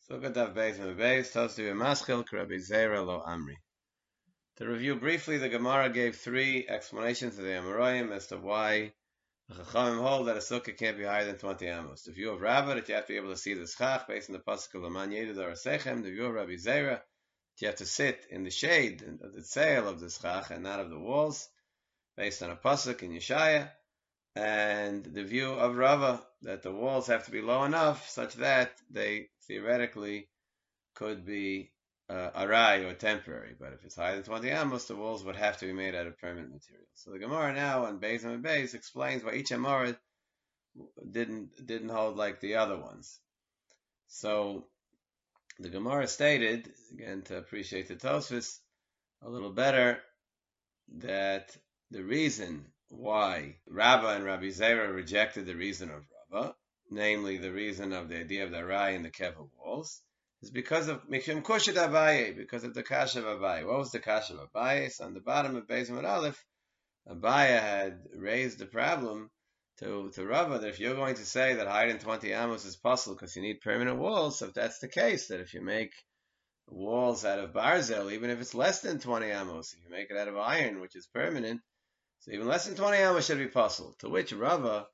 Sugadav Beis Beis Tostu Maschil Rabbi Zera Lo Amri. To review briefly, the Gemara gave three explanations of the Amoraim as to why the Chachamim hold that a sukkah can't be higher than 20 amos. The view of Rabbah that you have to be able to see the schach based on the pasuk of Laman Yedid or Sechem. The view of Rabbi Zera that you have to sit in the shade of the sail of the schach and not of the walls, based on a pasuk in Yeshaya. And the view of Rava that the walls have to be low enough such that they theoretically could be arai or temporary. But if it's higher than 20 amos, the walls would have to be made out of permanent material. So the Gemara now on Beis and Beis explains why each Amora didn't hold like the other ones. So the Gemara stated, again to appreciate the Tosfos a little better, that the reason why Rabbah and Rabbi Zera rejected the reason of Rabbah, namely the reason of the idea of the Arai and the Keva walls, is because of Mishum Kushet Abaye, because of the Kasha of Abaye. What was the Kasha of Abaye? So on the bottom of Beis Amud Aleph, Abaye had raised the problem to Rabbah that if you're going to say that higher than 20 amos is possible because you need permanent walls, so if that's the case, that if you make walls out of barzel, even if it's less than 20 amos, if you make it out of iron, which is permanent, so even less than 20 amos should be possible. To which Rava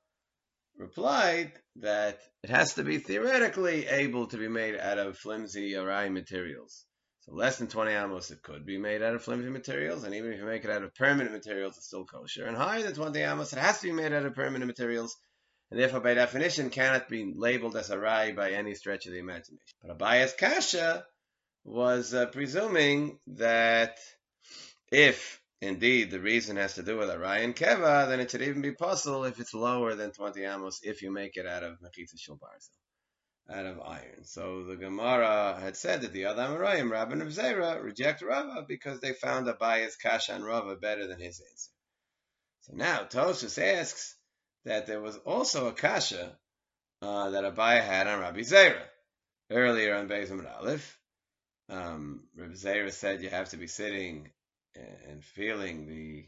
replied that it has to be theoretically able to be made out of flimsy arai materials. So less than 20 amos it could be made out of flimsy materials, and even if you make it out of permanent materials, it's still kosher. And higher than 20 amos, it has to be made out of permanent materials, and therefore by definition cannot be labeled as arai by any stretch of the imagination. But Abaye's kasha was presuming that if indeed the reason has to do with Arai and Keva, then it should even be possible if it's lower than 20 amos if you make it out of Mechitza Shel Barzel, out of iron. So the Gemara had said that the other Amoraim, Rabban of Zera, reject Rava because they found Abaye's kasha and Rava better than his answer. So now Tosfos asks that there was also a kasha that Abaye had on Rabbi Zera. Earlier on Beis Amud Aleph, Rabbi Zera said you have to be sitting and feeling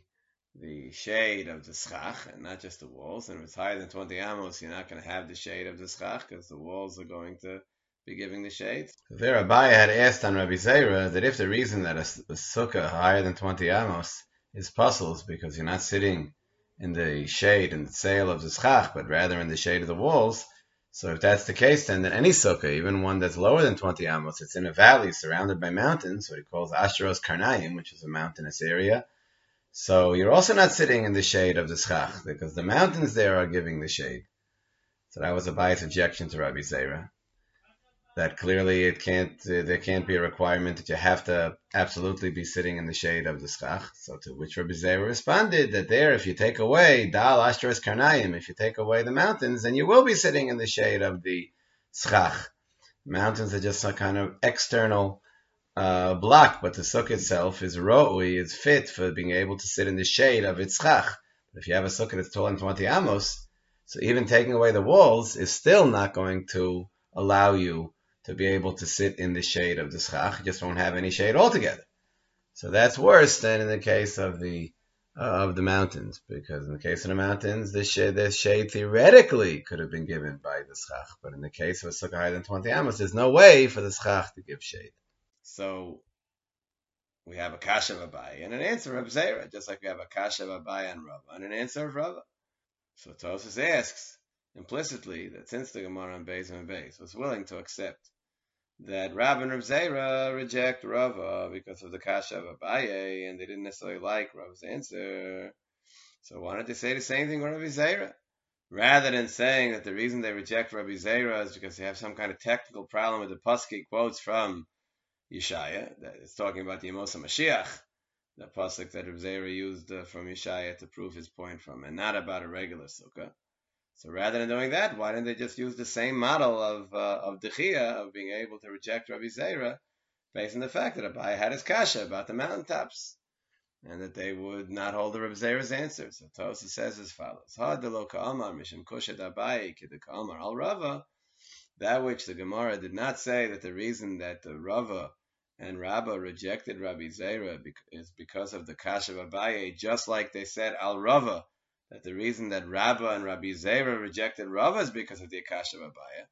the shade of the schach and not just the walls. And if it's higher than 20 amos, you're not going to have the shade of the schach because the walls are going to be giving the shade. There, Abaye had asked on Rabbi Zera that if the reason that a sukkah higher than 20 amos is puzzles because you're not sitting in the shade and the sail of the schach, but rather in the shade of the walls. So if that's the case, then any sukkah, even one that's lower than 20 amos, it's in a valley surrounded by mountains, what he calls Ashtaros Karnaim, which is a mountainous area. So you're also not sitting in the shade of the schach, because the mountains there are giving the shade. So that was Abaye's objection to Rabbi Zera. That clearly there can't be a requirement that you have to absolutely be sitting in the shade of the schach. So to which Rabbi Zera responded that there, if you take away Dal Ashtaros Karnaim, if you take away the mountains, then you will be sitting in the shade of the schach. Mountains are just a kind of external block, but the sukkah itself is ro'ui, is fit for being able to sit in the shade of its schach. But if you have a sukkah that's taller than 20 amos, so even taking away the walls is still not going to allow you to be able to sit in the shade of the schach. You just won't have any shade altogether. So that's worse than in the case of the mountains, because in the case of the mountains, the shade theoretically could have been given by the schach, but in the case of a sukkah higher than 20 amos, there's no way for the schach to give shade. So we have a kasha of Abaye and an answer of Zera, just like we have a kasha of Abaye and Rava and an answer of Rava. So Tosfos asks implicitly that since the Gemara on Beis and Beis was willing to accept that Rav and Rav Zera reject Rava because of the kasha of Abaye, and they didn't necessarily like Rava's answer, so why don't they say the same thing with Rabbi Zera? Rather than saying that the reason they reject Rabbi Zera is because they have some kind of technical problem with the pasuk quotes from Yeshaya, that is talking about the Yemos HaMashiach, the pasuk that Rabbi Zera used from Yeshaya to prove his point from, and not about a regular sukkah. So rather than doing that, why didn't they just use the same model of Dechia, of being able to reject Rabbi Zera, based on the fact that Abaye had his kasha about the mountaintops, and that they would not hold the Rabbi Zera's answer. So Tosfos says as follows: Ha de lo ka'amar mishum kushet Abaye k'de ka'amar al Rava. That which the Gemara did not say that the reason that the Rava and Rabbah rejected Rabbi Zera is because of the kasha of Abaye, just like they said al Rava, that the reason that Rabbah and Rabbi Zera rejected Rava is because of the Akasha of Abaye.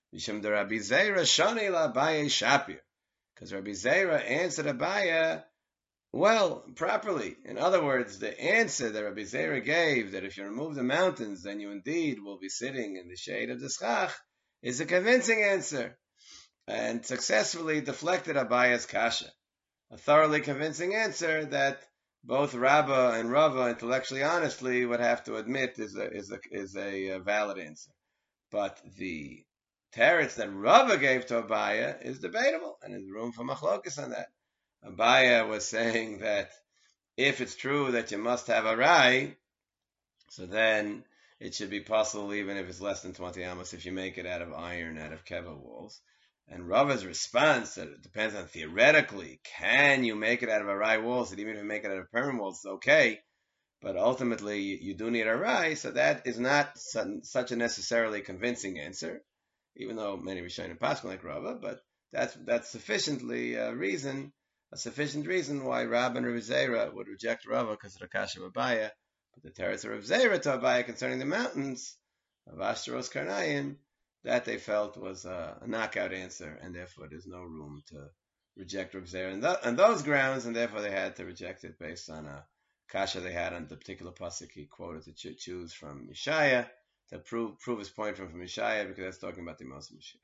Mishum de Rabbi Zera Shani la Abaye Shapir. Because Rabbi Zera answered Abaya well, properly. In other words, the answer that Rabbi Zera gave, that if you remove the mountains, then you indeed will be sitting in the shade of the schach, is a convincing answer, and successfully deflected Abaya's kasha. A thoroughly convincing answer that both Rabbah and Rava, intellectually honestly, would have to admit is a valid answer. But the teretz that Rava gave to Abaya is debatable, and there's room for machlokas on that. Abaya was saying that if it's true that you must have a rai, so then it should be possible even if it's less than 20 amos if you make it out of iron, out of keva walls. And Rava's response that it depends on theoretically, can you make it out of a rai walls? And even if you make it out of perm walls, it's okay. But ultimately, you do need a rai, so that is not such a necessarily convincing answer, even though many Rishonim pass like Rava, but that's sufficiently a sufficient reason why Rab and Rabbi Zera would reject Rava because of the kasha of Abaya. But the teretz of Rabbi Zera to Abaya concerning the mountains of Ashtaros Karnayim, that they felt was a knockout answer, and therefore there's no room to reject Rabbi Zera on those grounds, and therefore they had to reject it based on a kasha they had on the particular pasuk he quoted to choose from Yeshaya to prove his point from Yeshaya, because that's talking about the Moshe Mashiach.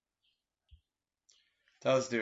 The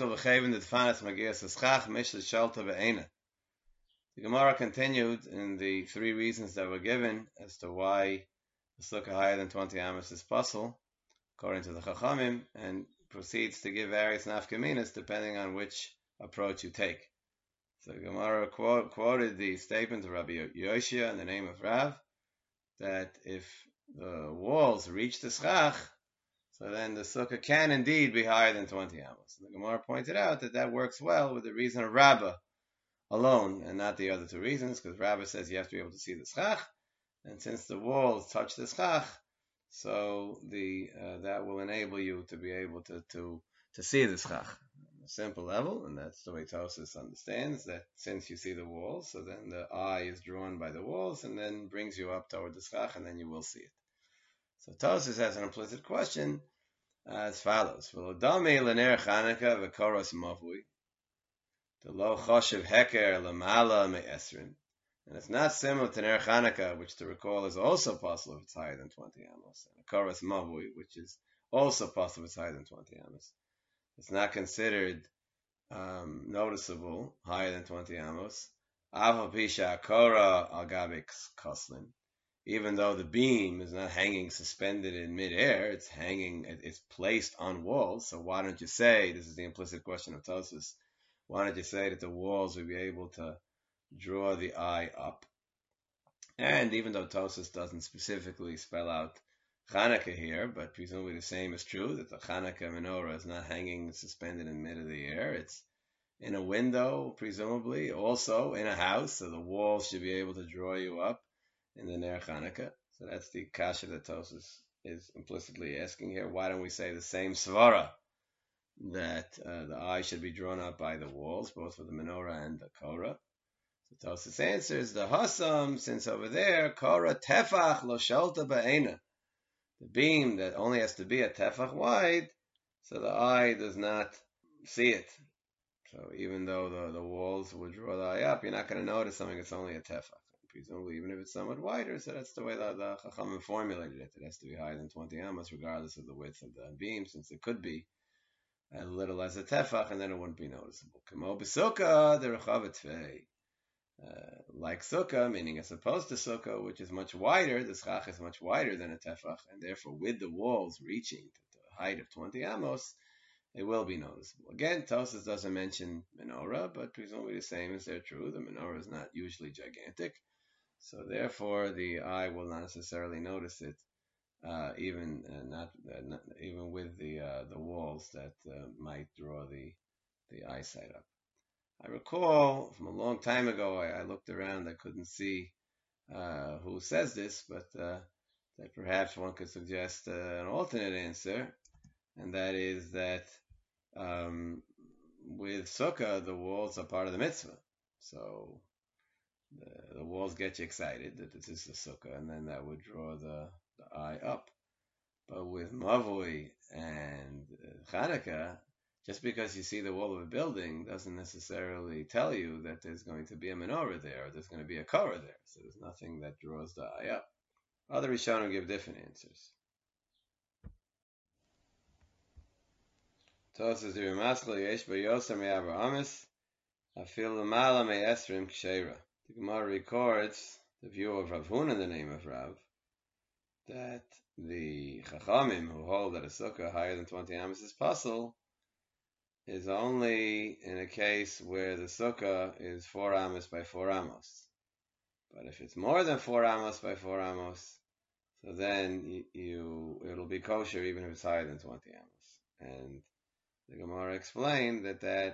Gemara continued in the three reasons that were given as to why the sukkah higher than 20 amos is possible, according to the Chachamim, and proceeds to give various nafkaminas depending on which approach you take. So the Gemara quoted the statement of Rabbi Yoshia in the name of Rav, that if the walls reach the schach, so then the sukkah can indeed be higher than 20 amos. The Gemara pointed out that works well with the reason of Rabbah alone, and not the other two reasons, because Rabbah says you have to be able to see the schach, and since the walls touch the schach, so that will enable you to be able to see the schach on a simple level, and that's the way Tosfos understands that since you see the walls, so then the eye is drawn by the walls, and then brings you up toward the schach, and then you will see it. So Tosfos has an implicit question as follows: V'lodami l'ner Chanukah v'koros mavui, the lo choshev heker l'mala me'esrin, and it's not similar to ner Chanukah, which to recall is also possible if it's higher than 20 amos, and koros mavui, which is also possible if it's higher than 20 amos. It's not considered noticeable higher than 20 amos. Aval pisha kora al gabik koslin. Even though the beam is not hanging suspended in midair, it's placed on walls. So why don't you say, this is the implicit question of Tosfos, why don't you say that the walls will be able to draw the eye up? And even though Tosfos doesn't specifically spell out Chanukah here, but presumably the same is true, that the Chanukah menorah is not hanging suspended in mid of the air. It's in a window, presumably, also in a house, so the walls should be able to draw you up in the Ner Chanukah. So that's the kasha that Tosfos is implicitly asking here. Why don't we say the same svara, that the eye should be drawn up by the walls, both for the menorah and the korah? So Tosfos answers the hasam, since over there korah tefach lo shalta ba'ena, the beam that only has to be a tefach wide, so the eye does not see it. So even though the walls would draw the eye up, you're not going to notice something that's only a tefach. Presumably, even if it's somewhat wider, so that's the way the Chachamim formulated it. It has to be higher than 20 amos, regardless of the width of the beam, since it could be as little as a tefach, and then it wouldn't be noticeable. Kamo b'sukkah derechavet tvei. Like sukkah, meaning as opposed to sukkah, which is much wider, the schach is much wider than a tefach, and therefore with the walls reaching to the height of 20 amos, it will be noticeable. Again, Tosfos doesn't mention menorah, but presumably the same is there true. The menorah is not usually gigantic, so therefore the eye will not necessarily notice it, even with the walls that might draw the eyesight up. I recall from a long time ago, I looked around, I couldn't see who says this, but that perhaps one could suggest an alternate answer, and that is that with sukkah, the walls are part of the mitzvah. So the walls get you excited that this is the sukkah, and then that would draw the eye up. But with Mavui and Hanukkah, just because you see the wall of a building doesn't necessarily tell you that there's going to be a menorah there or there's going to be a korah there. So there's nothing that draws the eye up. Other Rishonim give different answers. Tosas Yirmaskal Yesh B'Yosem Yavar Amis Afil Lamala Me'esrim Ksheira. The Gemara records the view of Rav Huna in the name of Rav, that the Chachamim who hold that a sukkah higher than 20 amos is puzzle is only in a case where the sukkah is 4 amos by 4 amos. But if it's more than 4 amos by 4 amos, so then it'll be kosher even if it's higher than 20 amos. And the Gemara explained that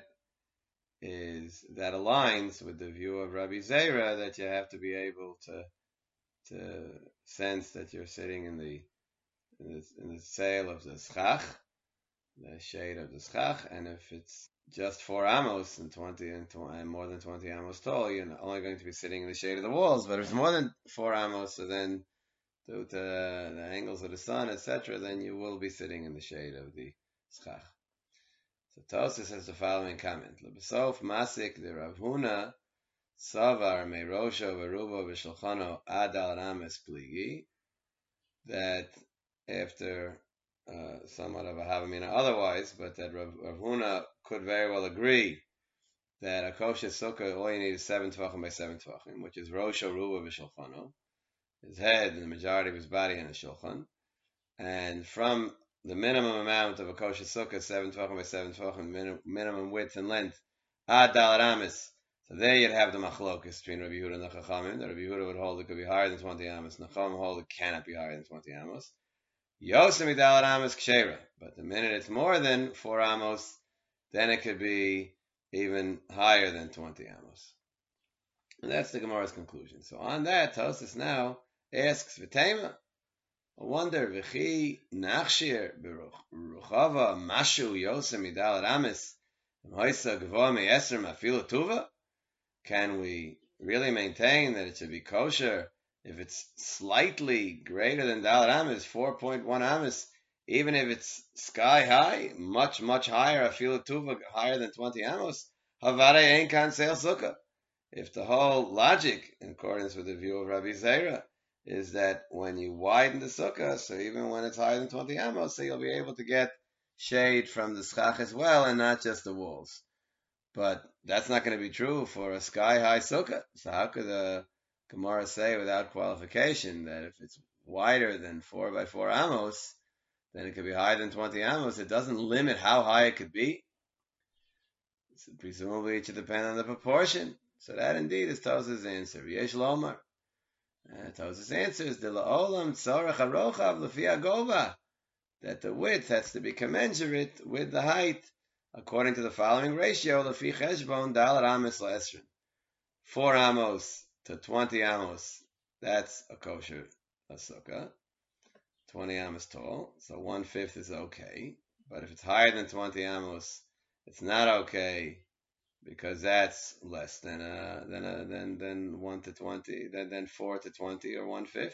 aligns with the view of Rabbi Zera, that you have to be able to sense that you're sitting in the sail of the schach, the shade of the schach, and if it's just 4 amos and 20 and more than 20 amos tall, you're only going to be sitting in the shade of the walls. But if it's more than 4 amos, so then due to the angles of the sun, etc., then you will be sitting in the shade of the schach. So Tosas has the following comment: Lebesof masik the Rav Huna savar meirosho verubo v'shulchano ad al rames pligi, that after somewhat of a havamina otherwise, but that Rav Huna could very well agree that a kosher sukkah, all you need is 7 tvachim by 7 tvachim, which is rosho ruba v'shulchano, his head and the majority of his body in a shulchan, and from the minimum amount of a kosher sukkah, 7 tvachim by 7 tvachim, minimum width and length, ad dal rames. So there you'd have the machlokas between Rabbi Yehuda and the Chachamim. Rabbi Yehuda would hold it could be higher than 20 amos. Chachamim hold it cannot be higher than 20 amos. Yosem idal amos kshera. But the minute it's more than 4 amos, then it could be even higher than 20 amos. And that's the Gemara's conclusion. So on that, Tosas now asks V'tema. I wonder, v'chi nachshir b'ruchava mashu yosem idal amos m'hoisa gvoa me'esrim afilu tuva. Can we really maintain that it should be kosher if it's slightly greater than Dalet Amos, 4.1 Amos, even if it's sky high, much, much higher, afilu tuva, higher than 20 Amos? Havare ein kan seil sukkah. If the whole logic, in accordance with the view of Rabbi Zera, is that when you widen the sukkah, so even when it's higher than 20 Amos, so you'll be able to get shade from the schach as well, and not just the walls. But that's not going to be true for a sky-high sukkah. So how could the Gemara say without qualification that if it's wider than 4 by 4 amos, then it could be higher than 20 amos? It doesn't limit how high it could be. So presumably it should depend on the proportion. So that indeed is Tosas' answer. Yesh lomar. Tosas' answer is the la'olam tzorach harochav l'fi hagova, that the width has to be commensurate with the height, according to the following ratio: l'fi cheshbon dal amos la'esrin. 4 amos to 20 amos, that's a kosher sukkah. 20 amos tall, so 1/5 is okay. But if it's higher than 20 amos, it's not okay, because that's less than 1 to 20, than 4 to 20, or 1/5.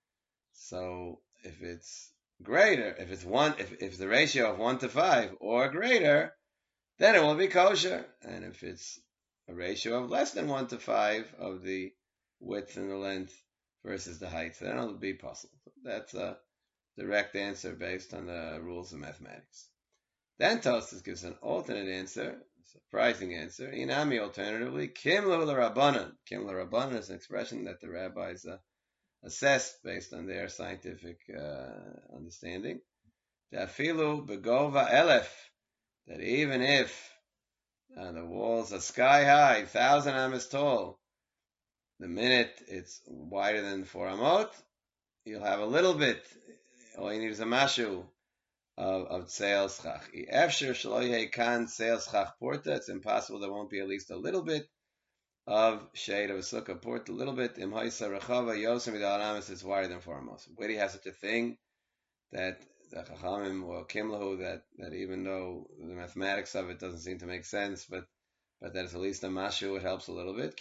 So if it's greater, if the ratio of 1 to 5 or greater, then it will be kosher. And if it's a ratio of less than 1 to 5 of the width and the length versus the height, then it'll be possible. That's a direct answer based on the rules of mathematics. Then Tosfos gives an alternate answer, a surprising answer. Inami, alternatively, Kim l'Rabbanan. Kim l'Rabbanan is an expression that the rabbis assessed based on their scientific understanding. Dafilu begova elef, that even if the walls are sky high, 1,000 amos tall, the minute it's wider than 4 amot, you'll have a little bit. All you need is a mashu of tseil schach. Efshir shelo yehei kan tseil schach porta. It's impossible there won't be at least a little bit of shade of a sukkah porta, a little bit. Im ha'isa rechava yosem idal amos is wider than 4 amos. Where do you have such a thing that the chachamim or kimlahu, that even though the mathematics of it doesn't seem to make sense, but that it's at least a mashu, it helps a little bit.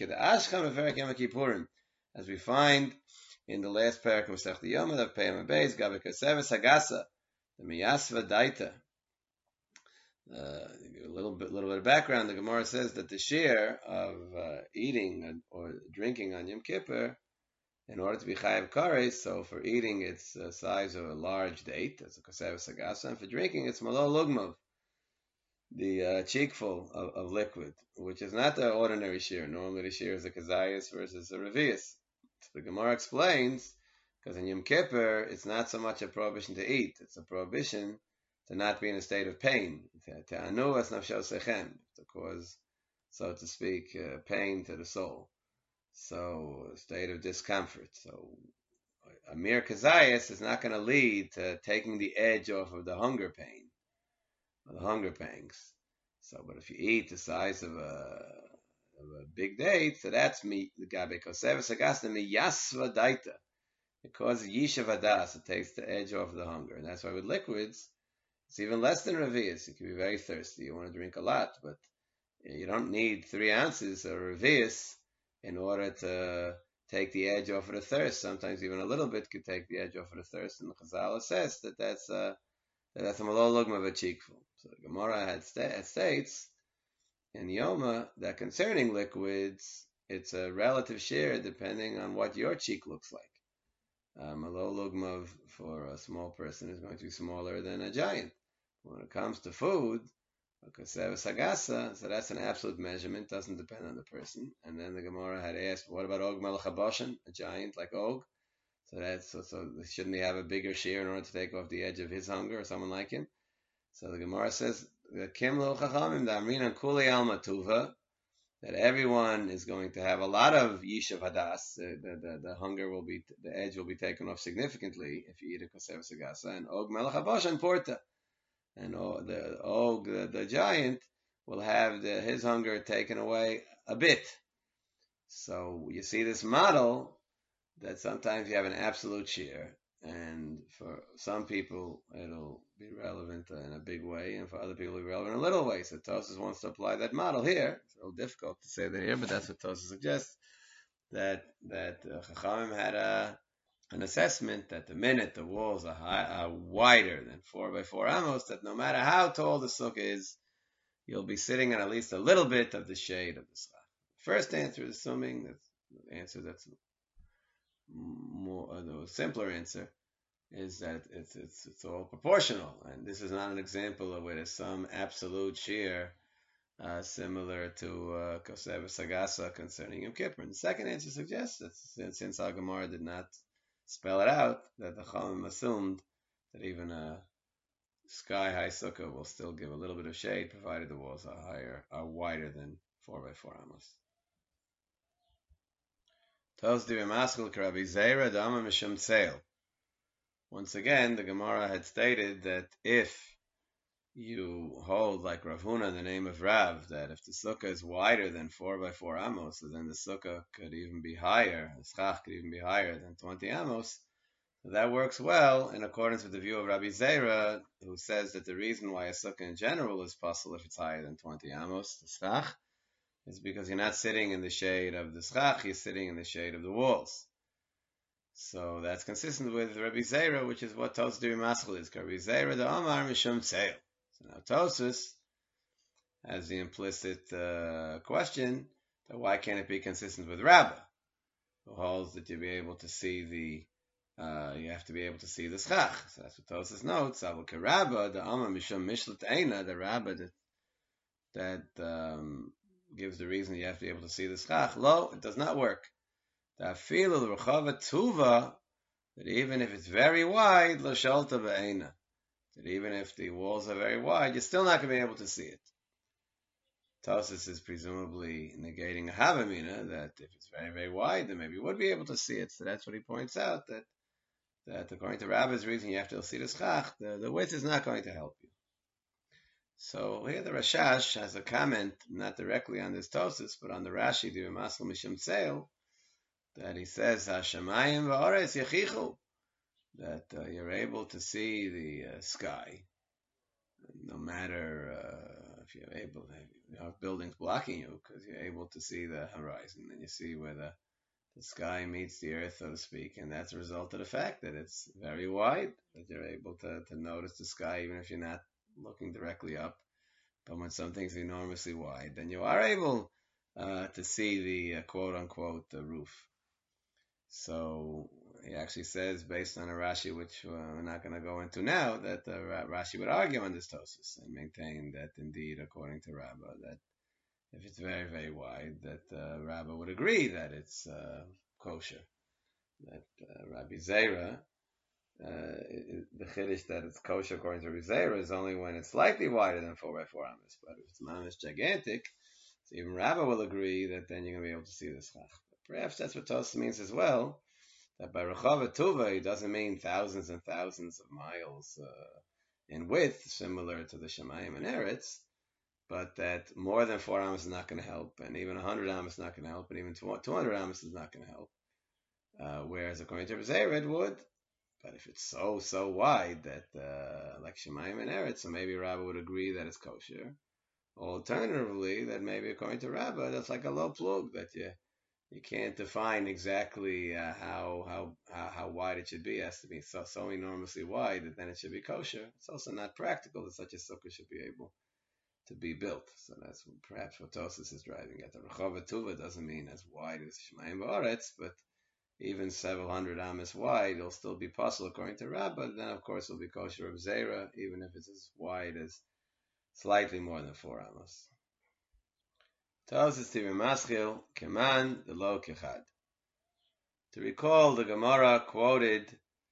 As we find in the last parak of Masechta Yoma, the Peyam Beis, Gabe Kaseves Hagasa, The miyasva daita. A little bit of background. The Gemara says that the shear of eating or drinking on Yom Kippur, in order to be chayav kares, so for eating it's the size of a large date, that's a kosev sagasa, and for drinking it's malo lugmav, the cheekful of liquid, which is not the ordinary shear. Normally the shear is a kazayas versus a revius. So the Gemara explains, because in Yom Kippur it's not so much a prohibition to eat, it's a prohibition to not be in a state of pain, to cause, so to speak, pain to the soul. So a state of discomfort. So a mere kazayas is not going to lead to taking the edge off of the hunger pain, or the hunger pangs. So, but if you eat the size of a big date, so that's me, the gabe kosev sagasna mi yasva daita. It causes yishav adas, it takes the edge off of the hunger. And that's why with liquids, it's even less than revius. You can be very thirsty. You want to drink a lot, but you don't need 3 ounces of revius in order to take the edge off of the thirst. Sometimes even a little bit could take the edge off of the thirst. And the Chazal says that that's a malolugma of a cheekful. So the Gemara states in Yoma that concerning liquids, it's a relative share depending on what your cheek looks like. Malolugma for a small person is going to be smaller than a giant. When it comes to food, kosev sagasa, so that's an absolute measurement, doesn't depend on the person. And then the Gemara had asked, what about Og Melech HaBashan, a giant like Og? So shouldn't he have a bigger share in order to take off the edge of his hunger, or someone like him? So the Gemara says, Kim lo chachamim da'amrinan kuli alma tuva, that everyone is going to have a lot of yishav hadas. The hunger will be, the edge will be taken off significantly if you eat a kosev sagasa, and Og Melech HaBashan porta. And the giant will have his hunger taken away a bit. So you see this model that sometimes you have an absolute share, and for some people it'll be relevant in a big way, and for other people it'll be relevant in a little way. So Tosas wants to apply that model here. It's a little difficult to say that here, but that's what Tosas suggests, that Chachamim had an assessment that the minute the walls are wider than 4 by 4 amos, that no matter how tall the sukkah is, you'll be sitting on at least a little bit of the shade of the schach. First answer is assuming that's the answer that's more the simpler answer is that it's all proportional, and this is not an example of where there's some absolute shear similar to kosev sagasa concerning Yom Kippur. And the second answer suggests that since our Gemara did not spell it out, that the Chachamim assumed that even a sky-high sukkah will still give a little bit of shade, provided the walls are wider than 4 by 4 amos. Once again, the Gemara had stated that if you hold like Rav Huna in the name of Rav, that if the sukkah is wider than 4 by 4 amos, so then the sukkah could even be higher, the schach could even be higher than 20 amos. So that works well in accordance with the view of Rabbi Zera, who says that the reason why a sukkah in general is possible if it's higher than 20 amos, the schach, is because you're not sitting in the shade of the schach, you're sitting in the shade of the walls. So that's consistent with Rabbi Zera, which is what Tosas Diri Maschil is. Rabbi Zera the Amar Mishum Tzeil. So now Tosas has the implicit question that why can't it be consistent with Rabbah, who holds that you'll be able to see you have to be able to see the schach. So that's what Tosas notes. Avol Rabbah the Amar Mishum Mishlat Eina, the Rabbah that gives the reason you have to be able to see the schach. Lo, it does not work. That even if it's very wide, lo shalta ba'eina, that even if the walls are very wide, you're still not going to be able to see it. Tosas is presumably negating a havamina, that if it's very, very wide, then maybe you would be able to see it. So that's what he points out, that according to Rabbah's reason, you have to see the schach, the width is not going to help you. So here the Rashash has a comment, not directly on this Tosas, but on the Rashi, the Masl Mishum Tzeil, that he says, Hashemayim v'aretz yachichu, that you're able to see the sky, no matter if you're able to have buildings blocking you, because you're able to see the horizon, and you see where the sky meets the earth, so to speak, and that's a result of the fact that it's very wide, that you're able to notice the sky even if you're not looking directly up. But when something's enormously wide, then you are able to see the quote unquote the roof. So he actually says, based on a Rashi, which we're not going to go into now, that Rashi would argue on this Tosus and maintain that indeed, according to Rabbah, that if it's very, very wide, that Rabbah would agree that it's kosher. That Rabbi Zera, the chiddush that it's kosher according to Rabbi Zera is only when it's slightly wider than 4 by 4 amas. But if it's mamish gigantic, so even Rabbah will agree that then you're going to be able to see the schach. Perhaps that's what Tosus means as well. That by Rechava Tuva, it doesn't mean thousands and thousands of miles in width, similar to the Shemayim and Eretz, but that more than 4 amas is not going to help, and even 100 amas is not going to help, and even 200 amas is not going to help. Whereas according to Zera, it would. But if it's so wide that, like Shemayim and Eretz, so maybe Rabbah would agree that it's kosher. Alternatively, that maybe according to Rabbah, that's like a low plug, that you can't define exactly how wide it should be. It has to be so enormously wide that then it should be kosher. It's also not practical that such a sukkah should be able to be built. So that's perhaps what Tosis is driving at. The Rechava Tuva doesn't mean as wide as Shemayim Ba'aretz, but even several hundred amas wide, it'll still be possible according to Rabbah. Then, of course, it'll be kosher of Zera, even if it's as wide as slightly more than 4 amas. Tosis Tivim Maschil, Keman, the Lo Kechad. To recall, the Gemara quoted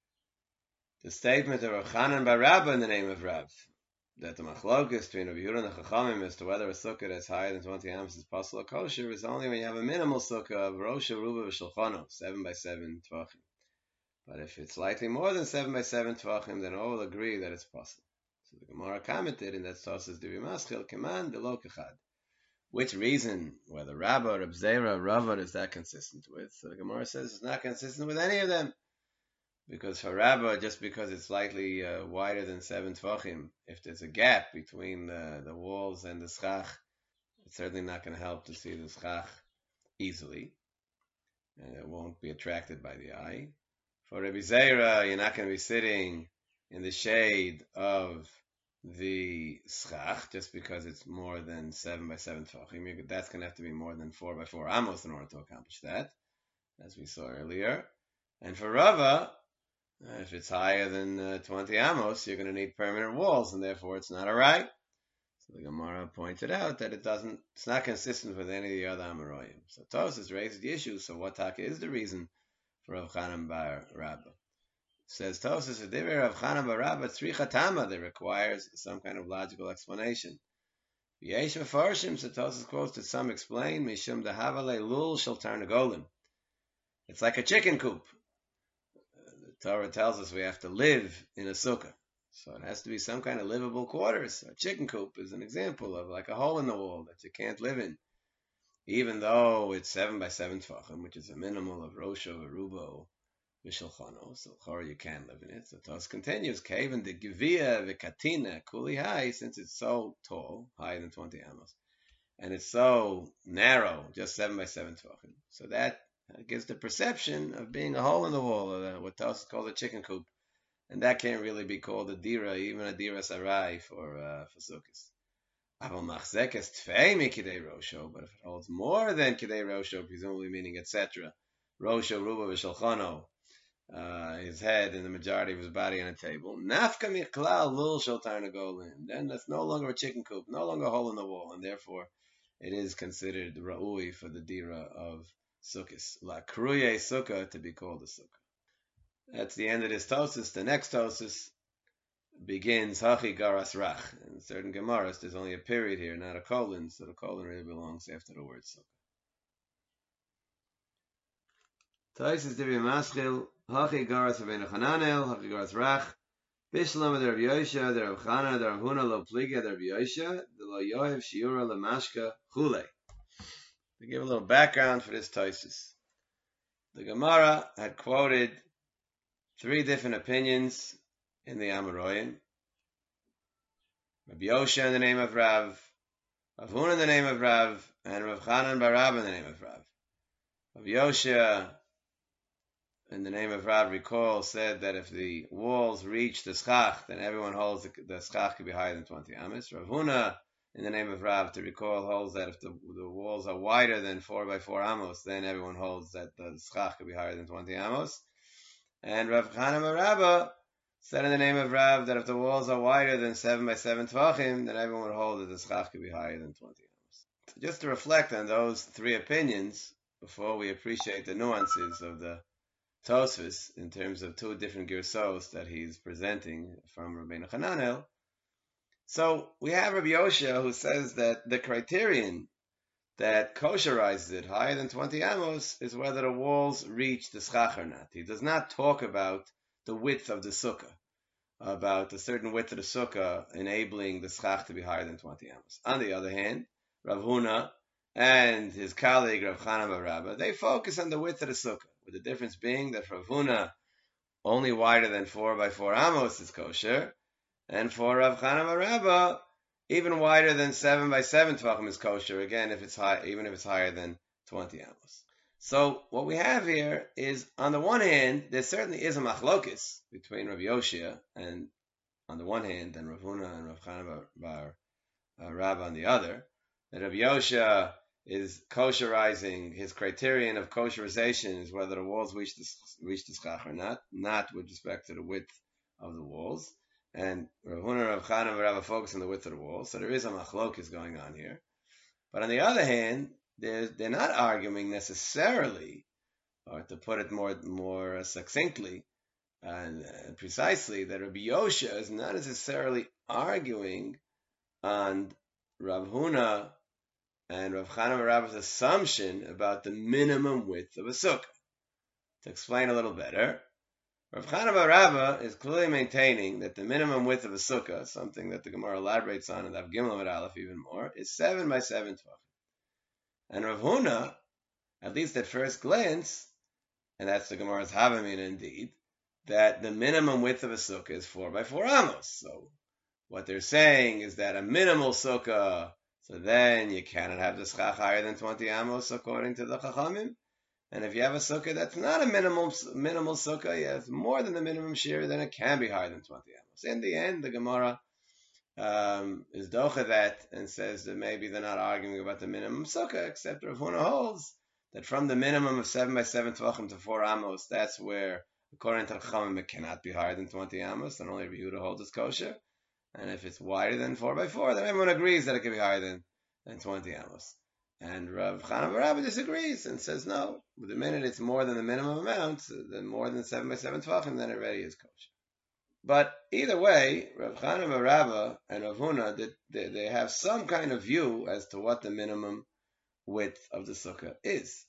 the statement of Rav Chanan bar Rabbah in the name of Rav, that the machlokes between Rabbi Yehuda and the Chachamim as to whether a sukkah that's higher than 20 amos is possible or kosher is only when you have a minimal sukkah of Rosh Ruba v'Shulchano, 7 by 7 tvachim. But if it's slightly more than 7 by 7 tvachim, then all will agree that it's possible. So the Gemara commented, and that's Tosas Divi Maschil, Keman de Lo Kechad. Which reason, whether Rabbah, Reb Zera, Ravad, is that consistent with? So the Gemara says it's not consistent with any of them. Because for Rabbah, just because it's slightly wider than 7 tvachim, if there's a gap between the walls and the schach, it's certainly not going to help to see the schach easily. And it won't be attracted by the eye. For Rebbe Zera, you're not going to be sitting in the shade of the schach just because it's more than 7 by 7 tvachim. That's going to have to be more than 4 by 4 amos in order to accomplish that, as we saw earlier. And for Rava, if it's higher than 20 amos, you're going to need permanent walls, and therefore it's not alright. So the Gemara pointed out that it's not consistent with any of the other Amoraim. So Tosas raised the issue, so what taka is the reason for Rav Chanan bar Rabbah? Says Tosas, if Rav Chanan bar Rabbah tzricha tama, that requires some kind of logical explanation. Yesh mefarshim, so Tosas quotes that some explain, mishum dehavale lul shel tarnagolim. It's like a chicken coop. The Torah tells us we have to live in a sukkah. So it has to be some kind of livable quarters. A chicken coop is an example of like a hole in the wall that you can't live in. Even though it's 7 by 7 tvachim, which is a minimal of Rosha, Verubo, Vishulchano, so you can live in it. So Tos continues, Kaven de Givia, Vikatina, Kuli High, since it's so tall, higher than 20 amos, and it's so narrow, just 7 by 7 tvachim. So that gives the perception of being a hole in the wall, or what Tos calls a chicken coop. And that can't really be called a dira, even a dira sarai for sukkahs. But if it holds more than kidei rosho, presumably meaning etc., rosho ruba v'shalchano, his head and the majority of his body on a table, nafka miklal lul shel tarnagolim, then that's no longer a chicken coop, no longer a hole in the wall, and therefore it is considered ra'ui for the dira of sukkahs. La kruye sukkah to be called a sukkah. That's the end of this Tosis. The next Tosis begins Hachi Garas Rach. In certain Gemaras, there's only a period here, not a colon, so the colon really belongs after the word Sukkah. Tosis Divi Maschil, Hachi Garas Rabbeinu Chananel, Hachi Garas Rach, Bishlam der Rav Yosha, der Rav Chana, der Rav Huna, Lo Pliga, der Rav Yosha, the Lo Yohev Shiura, Le Mashka, Chule. To give a little background for this Tosis. The Gemara had quoted 3 different opinions in the Amoraim. Rabbi Yosha in the name of Rav, Rav Huna in the name of Rav, and Rav Chanan bar Rabbah in the name of Rav. Rav Yoshia, in the name of Rav, recall, said that if the walls reach the schach, then everyone holds the schach could be higher than 20 amos. Rav Huna, in the name of Rav, to recall, holds that if the walls are wider than 4 by 4 amos, then everyone holds that the schach could be higher than 20 amos. And Rav Chanan Rabba said in the name of Rav that if the walls are wider than 7 by 7 tvachim, then everyone would hold that the schach could be higher than 20 amos. So just to reflect on those three opinions, before we appreciate the nuances of the Tosfos in terms of two different girsos that he's presenting from Rabbeinu Hananel. So we have Rabbi Yoshia who says that the criterion that kosherizes it higher than 20 amos is whether the walls reach the schach or not. He does not talk about the width of the sukkah, about a certain width of the sukkah enabling the schach to be higher than 20 amos. On the other hand, Rav Huna and his colleague Rav Chanan bar Rabba, they focus on the width of the sukkah, with the difference being that for Rav Huna, only wider than 4 by 4 amos is kosher, and for Rav Chanan bar Rabba, even wider than 7 by 7 tvachim is kosher, again, if it's high, even if it's higher than 20 amos. So what we have here is, on the one hand, there certainly is a machlokis between Rabbi Yoshia and, on the one hand, and Rav Huna and Rav Chanan bar Rabba on the other, that Rabbi Yoshia is kosherizing, his criterion of kosherization is whether the walls reach the schach or not with respect to the width of the walls. And Rav Huna and Rav Chanan bar Rabba focus on the width of the walls, so there is a machlokis going on here. But on the other hand, they're not arguing necessarily, or to put it more succinctly and precisely, that Rabbi Yoshia is not necessarily arguing on Rav Huna and Rav Chanan bar Rabba's assumption about the minimum width of a sukkah. To explain a little better, Rav Chanan bar Rabba is clearly maintaining that the minimum width of a sukkah, something that the Gemara elaborates on in Daf Gimel Amud Aleph even more, is 7 by 7 tvachim. And Rav Huna, at least at first glance, and that's the Gemara's Havamina indeed, that the minimum width of a sukkah is 4 by 4 amos. So what they're saying is that a minimal sukkah, so then you cannot have the schach higher than 20 amos according to the Chachamim. And if you have a sukkah that's not a minimal sukkah, you have more than the minimum shear, then it can be higher than 20 amos. In the end, the Gemara is docha that and says that maybe they're not arguing about the minimum sukkah, except Rav Huna holds that from the minimum of 7 by 7 tvachim to 4 amos, that's where, according to the Chachamim, it cannot be higher than 20 amos, and only Rabbi Yehuda holds it's kosher. And if it's wider than 4 by 4, then everyone agrees that it can be higher than 20 amos. And Rav Chanan bar Rabba disagrees and says no. The minute it's more than the minimum amount, then more than 7 by 7 tvachim, then it already is kosher. But either way, Rav Chanan bar Rabba and Rav Huna, they have some kind of view as to what the minimum width of the sukkah is.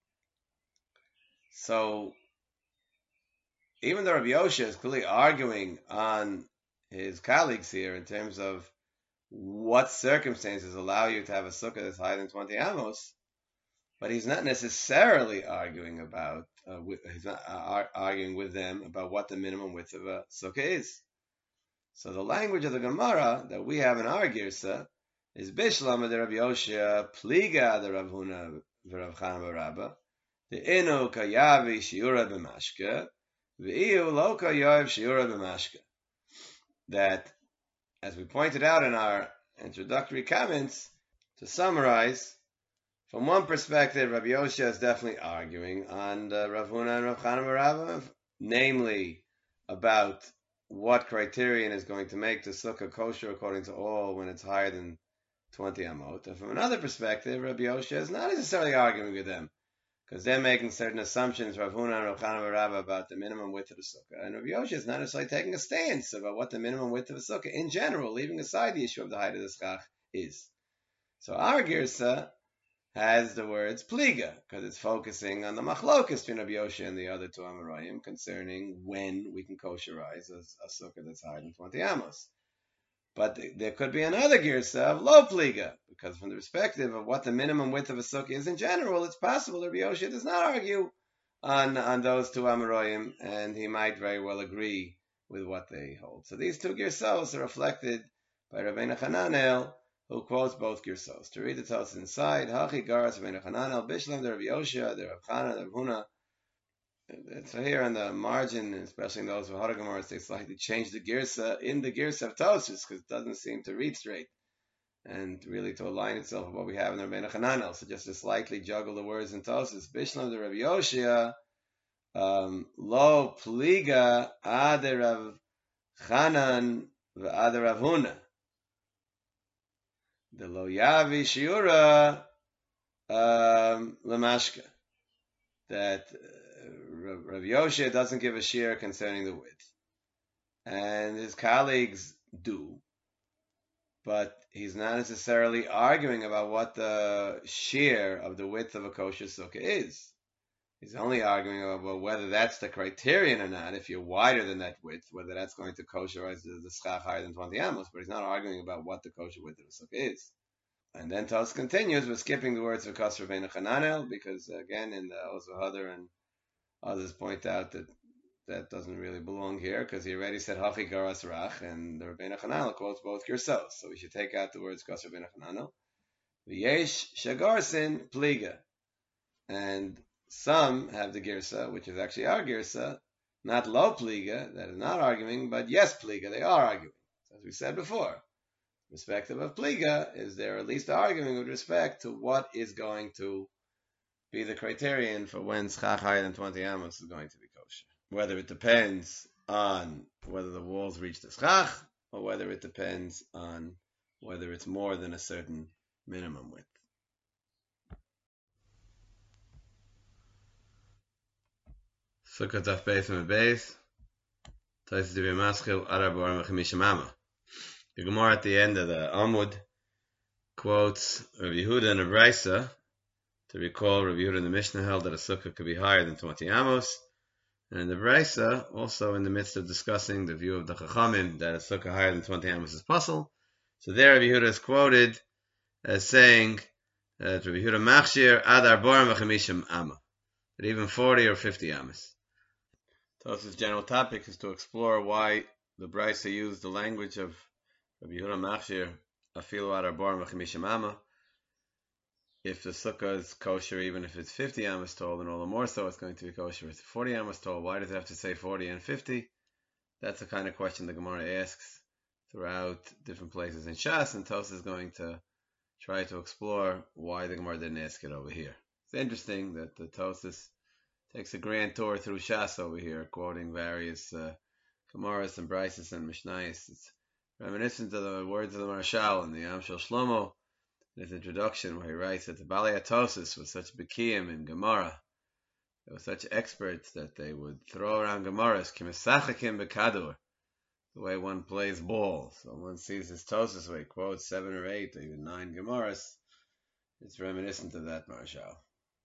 So, even though Rabbi Yoshia is clearly arguing on his colleagues here in terms of what circumstances allow you to have a sukkah that's higher than 20 amos, but he's not necessarily arguing about, arguing with them about what the minimum width of a sukkah is. So the language of the Gemara that we have in our Girsa is Bishlam de Rabbi Yoshia, Pliga de Rav Huna v'Rav Chanan bar Rabba, the Inu kayavi shiura b'mashka, v'iu lo kayav shiura b'mashka. That, as we pointed out in our introductory comments, to summarize, from one perspective, Rabbi Yoshia is definitely arguing on Rav Huna and Rav Chanan bar Rabba, namely about what criterion is going to make the sukkah kosher according to all when it's higher than 20 amot. And from another perspective, Rabbi Yoshia is not necessarily arguing with them, because they're making certain assumptions, Rav Huna and Rav Chanan bar Rabba, about the minimum width of the sukkah. And Rabbi Yoshia is not necessarily taking a stance about what the minimum width of a sukkah, in general, leaving aside the issue of the height of the schach, is. So our Girsa has the words pliga, because it's focusing on the machlokas between Rabbi Yoshia and the other two Amoraim concerning when we can kosherize a sukkah that's higher than 20 amos. But there could be another girsa of low pliga, because from the perspective of what the minimum width of a sukkah is in general, it's possible Rabbi Yoshia does not argue on those two Amoraim, and he might very well agree with what they hold. So these two girsos are reflected by Rabbeinu Hananel who quotes both Girsos. To read the Tosfos inside, Hachi Garas Rabbeinu Chananel, Bishlam the Rabbi Yoshia, the Rav Chana, the Rav Huna. So here on the margin, especially in those of Haragamars, they slightly change the Girsa in the Girsa of Tosfos because it doesn't seem to read straight and really to align itself with what we have in the Rabbeinu Chananel. So just to slightly juggle the words in Tosfos, Bishlam the Rabbi Yoshia, Lo Pliga Ade Rav Chanan Ade Rav Huna. The Lo Yavi Shiura Lamashka. That Rav Yoshia doesn't give a shir concerning the width, and his colleagues do, but he's not necessarily arguing about what the shir of the width of a kosher sukkah is. He's only arguing about whether that's the criterion or not. If you're wider than that width, whether that's going to kosherize the schach higher than 20 amos, but he's not arguing about what the kosher width of a sukkah is. And then Tos continues with skipping the words of Kos Rabbeinu Chananel, because again, in the Oz V'Hadar and others point out that that doesn't really belong here, because he already said Hachi Garas Rach, and the Rabbeinu Chananel quotes both Girsos, so we should take out the words Kos Rabbeinu Chananel. V'yesh Shagorsin Pliga, and some have the Girsa, which is actually our Girsa, not Lo Pliga, that is not arguing, but yes Pliga, they are arguing, as we said before. Respective of Pliga, is there at least arguing with respect to what is going to be the criterion for when schach higher than 20 amos is going to be kosher. Whether it depends on whether the walls reach the schach, or whether it depends on whether it's more than a certain minimum width. Sukkot Daf Beis and Beis. Taisus Divrei Maschil Arab Oram Chamisha Mama. The Gemara at the end of the Amud quotes Rav Yehuda and a Brisa to recall Rav Yehuda in the Mishnah held that a sukkah could be higher than 20 amos, and in the Brisa, also in the midst of discussing the view of the Chachamim that a sukkah higher than 20 amos is possible. So there Rav Yehuda is quoted as saying that Rav Yehuda Machshir Ad Arborim V'Chamishim Amma, that even 40 or 50 amos. Tos's general topic is to explore why the Brisa used the language of Rabbi Yehuda Machshir, Afilu Ad Arborim V'Chamishim Amma. If the sukkah is kosher, even if it's 50 amos tall, then all the more so it's going to be kosher. If it's 40 amos tall, why does it have to say 40 and 50? That's the kind of question the Gemara asks throughout different places in Shas, and Tos is going to try to explore why the Gemara didn't ask it over here. It's interesting that the Tosfos takes a grand tour through Shas over here, quoting various Gemaras and Brises and Mishnayos. It's reminiscent of the words of the Marshal in the Am Shel Shlomo, in his introduction, where he writes that the Balei HaTosfos was such Bikiyim in Gemara, they were such experts that they would throw around Gemaras, Kimesachakim Bekadur, the way one plays ball. So one sees his Tosfos where he quotes 7 or 8 or even 9 Gemaras. It's reminiscent of that Marshal.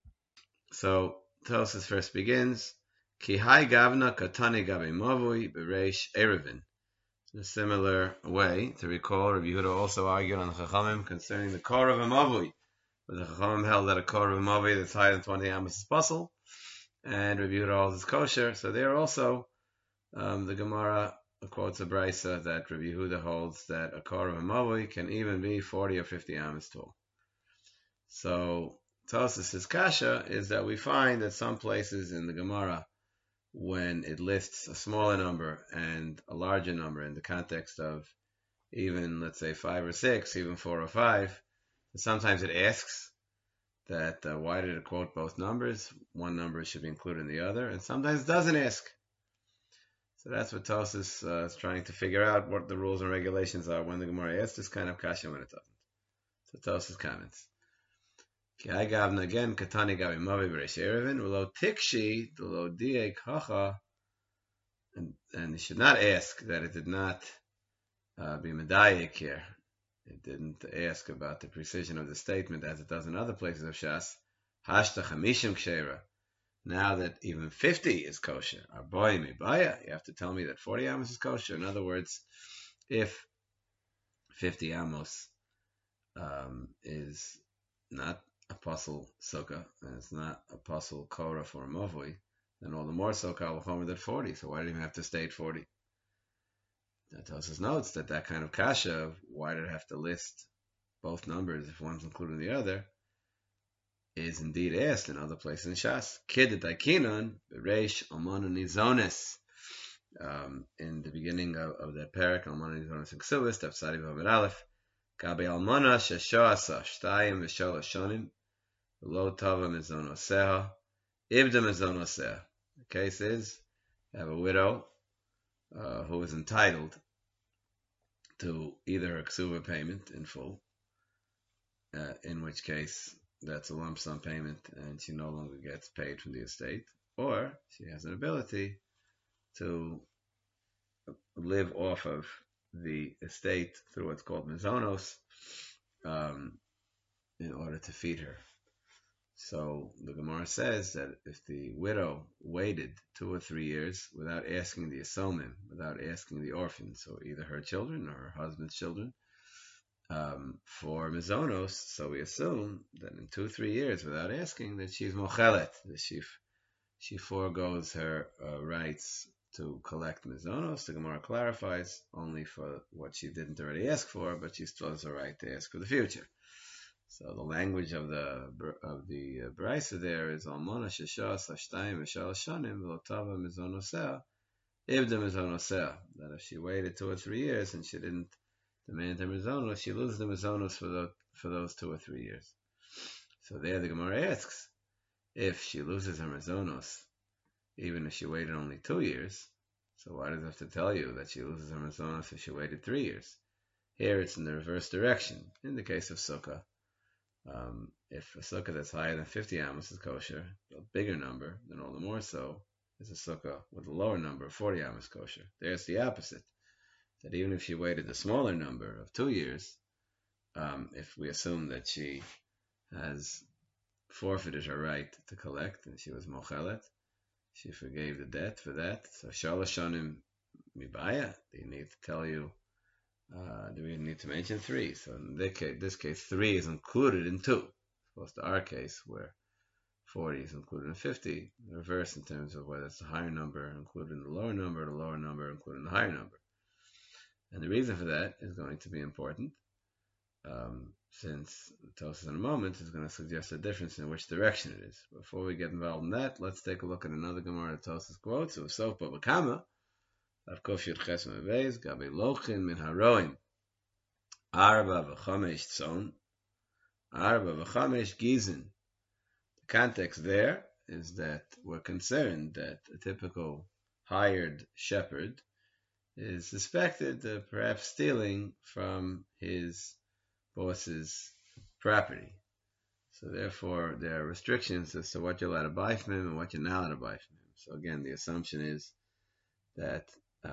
So Tosfos first begins, Ki hai gavna katani gabi mavui bereish erevin. In a similar way, to recall, Rabbi Yehuda also argued on the Chachamim concerning the Kor of a Mavui, where the Chachamim held that a Kor of a Mavui that's higher than 20 amos is possible, and Rabbi Yehuda holds it's kosher. So there also, the Gemara quotes a Brisa that Rabbi Yehuda holds that a Kor of a Mavui can even be 40 or 50 amos tall. So Tosfos' kasha is that we find that some places in the Gemara, when it lists a smaller number and a larger number in the context of even, let's say, 5 or 6, even 4 or 5, sometimes it asks that why did it quote both numbers? One number should be included in the other, and sometimes it doesn't ask. So that's what Tosfos is trying to figure out, what the rules and regulations are when the Gemara asks this kind of kasha, when it doesn't. So Tosfos comments. Again, Katani Gabi Mavi Bereish Erevin, Ulo Tikshi, Ulo Diek Hacha, and it should not ask that it did not be Medayik here. It didn't ask about the precision of the statement as it does in other places of Shas. Hashta Chamishim Kshera. Now that even 50 is kosher, Arboy Mibaya, you have to tell me that 40 amos is kosher. In other words, if 50 amos is not apostle sukkah, and it's not apostle korah for a mavui, then all the more so kal that 40. So why did he have to state 40? That Tosfos notes that kind of kasha of why did it have to list both numbers, if one's included in the other, is indeed asked in other places in Shas. Kid Daikinon, Reish Almana Nizones. In the beginning of that parak, Almana Nizones and Ksubis, Tafsadi Vavid Aleph, Gabi Almana Sheshoasa Shtayim V'Shalosh Shonim, Lo Tava Mizonoseha, Ibda Mizonoseha. The case is, you have a widow who is entitled to either her ksuba payment in full, in which case that's a lump sum payment and she no longer gets paid from the estate, or she has an ability to live off of the estate through what's called mizonos in order to feed her. So the Gemara says that if the widow waited 2 or 3 years without asking the asomim, without asking the orphans, so either her children or her husband's children, for mizonos, so we assume that in 2 or 3 years without asking that she's mochelet, that she foregoes her rights to collect mizonos. The Gemara clarifies only for what she didn't already ask for, but she still has a right to ask for the future. So the language of the brisa there is almona sheshas hashtayim v'shalosh shanim v'lotava mizonosea ibda mizonosea. That if she waited 2 or 3 years and she didn't demand her mizonos, she loses the mizonos for those 2 or 3 years. So there the Gemara asks, if she loses her mizonos, even if she waited only 2 years, so why does it have to tell you that she loses her mizonos if she waited 3 years? Here it's in the reverse direction. In the case of sukkah, if a sukkah that's higher than 50 amos is kosher, a bigger number, then all the more so is a sukkah with a lower number of 40 amos kosher. There's the opposite, that even if she waited a smaller number of 2 years, if we assume that she has forfeited her right to collect and she was mochelet, she forgave the debt for that. So shalosh shanim mibaya, do you need to tell you? Do we need to mention 3? So in this case, 3 is included in 2. As opposed to our case, where 40 is included in 50. The reverse in terms of whether it's the higher number included in the lower number included in the higher number. And the reason for that is going to be important, since Tosas in a moment is going to suggest a difference in which direction it is. Before we get involved in that, let's take a look at another Gemara that Tosas quotes of Sofa Bakama. Avkof Yud Ches Meveis Gabi Lochin Min Haroim Arba V'Chamesh Tzon Arba V'Chamesh Gizin. The context there is that we're concerned that a typical hired shepherd is suspected of perhaps stealing from his boss's property. So therefore there are restrictions as to what you're allowed to buy from him and what you're not allowed to buy from him. So again, the assumption is that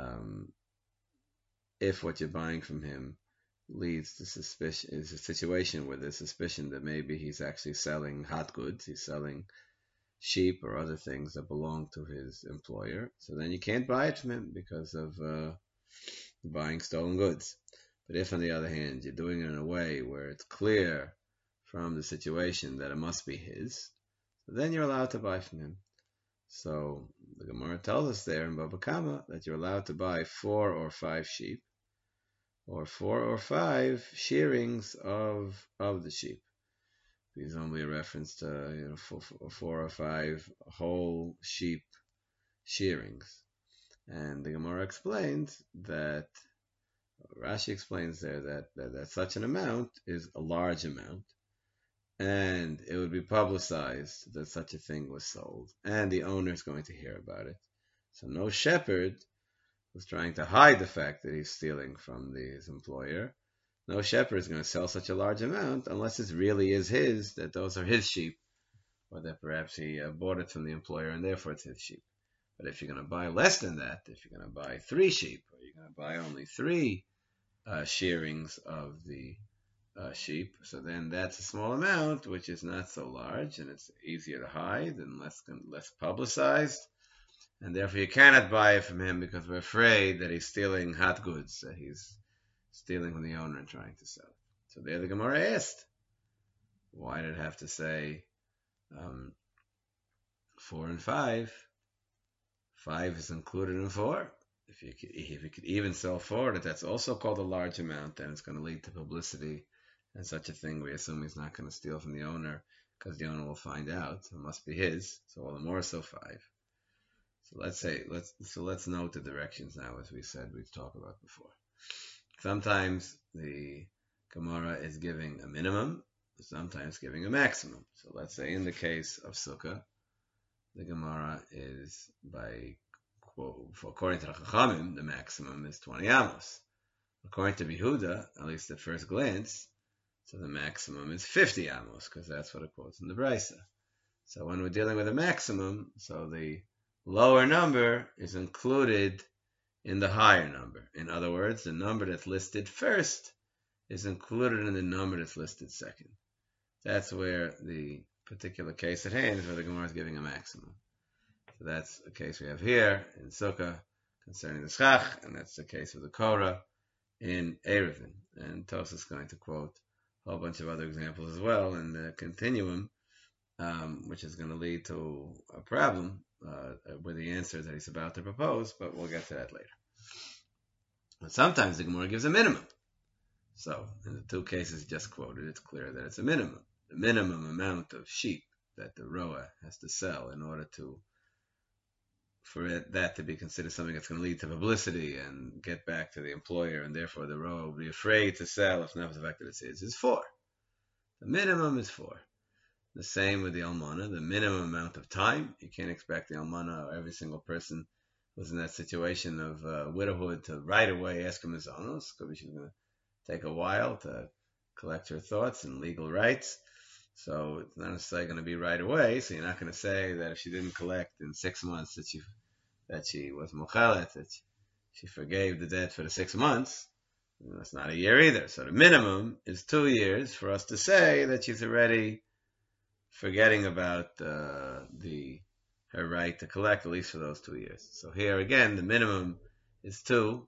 if what you're buying from him leads to suspicion, is a situation where there's suspicion that maybe he's actually selling hot goods, he's selling sheep or other things that belong to his employer, so then you can't buy it from him because of buying stolen goods. But if, on the other hand, you're doing it in a way where it's clear from the situation that it must be his, then you're allowed to buy from him. So the Gemara tells us there in Baba Kama that you're allowed to buy 4 or 5 sheep, or 4 or 5 shearings of the sheep. Presumably a reference to 4 or 5 whole sheep shearings. And the Gemara explains that, Rashi explains there that such an amount is a large amount, and it would be publicized that such a thing was sold, and the owner is going to hear about it. So no shepherd was trying to hide the fact that he's stealing from his employer. No shepherd is going to sell such a large amount unless it really is his, that those are his sheep, or that perhaps he bought it from the employer and therefore it's his sheep. But if you're going to buy less than that, if you're going to buy 3 sheep, or you're going to buy only 3 shearings of the sheep, so then that's a small amount, which is not so large, and it's easier to hide and less publicized, and therefore you cannot buy it from him because we're afraid that he's stealing hot goods, that he's stealing from the owner and trying to sell it. So there the Gemara asked, why did it have to say 4 and 5? 5 is included in 4. If you could even sell 4, that's also called a large amount, then it's going to lead to publicity and such a thing we assume he's not going to steal from the owner because the owner will find out. It must be his. So all the more so 5. So let's note the directions now, as we said we've talked about before. Sometimes the Gemara is giving a minimum, sometimes giving a maximum. So let's say in the case of Sukkah, the Gemara is according to the Chachamim, the maximum is 20 amos. According to Yehuda, at least at first glance, so the maximum is 50 amos, because that's what it quotes in the Brisa. So when we're dealing with a maximum, so the lower number is included in the higher number. In other words, the number that's listed first is included in the number that's listed second. That's where the particular case at hand is where the Gemara is giving a maximum. So that's the case we have here in Sukkah concerning the Schach, and that's the case with the Korah in Erevin. And Tosfos is going to quote a whole bunch of other examples as well in the continuum, which is going to lead to a problem with the answer that he's about to propose, but we'll get to that later. But sometimes the Gemara gives a minimum. So in the 2 cases just quoted, it's clear that it's a minimum. The minimum amount of sheep that the roa has to sell in order for that to be considered something that's going to lead to publicity and get back to the employer, and therefore the roa will be afraid to sell if not the fact that it's his, is 4. The minimum is 4. The same with the almana. The minimum amount of time. You can't expect the almana or every single person who's in that situation of widowhood to right away ask him his onos, because she's going to take a while to collect her thoughts and legal rights. So it's not necessarily going to be right away. So you're not going to say that if she didn't collect in 6 months that she was mochalet, that she forgave the debt for the 6 months. That's not a year either. So the minimum is 2 years for us to say that she's already forgetting about her right to collect, at least for those 2 years. So here again, the minimum is 2,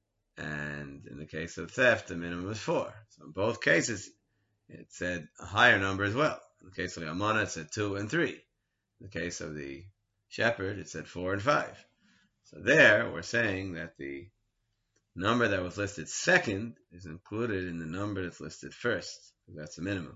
and in the case of theft, the minimum is 4. So in both cases, it said a higher number as well. In the case of the almana, it said 2 and 3. In the case of the shepherd, it said 4 and 5. So there, we're saying that the number that was listed second is included in the number that's listed first, because that's the minimum,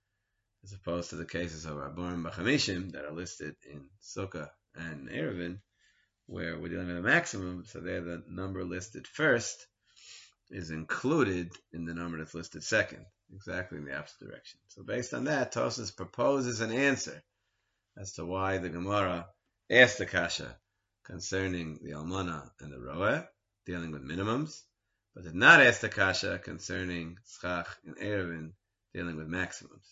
as opposed to the cases of Aburim B'Chamishim that are listed in Sukkah and Erevin, where we're dealing with a maximum. So there, the number listed first is included in the number that's listed second, exactly in the opposite direction. So based on that, Tosfos proposes an answer as to why the Gemara asked the kasha concerning the almana and the roeh, dealing with minimums, but did not ask the kasha concerning schach and erevin, dealing with maximums.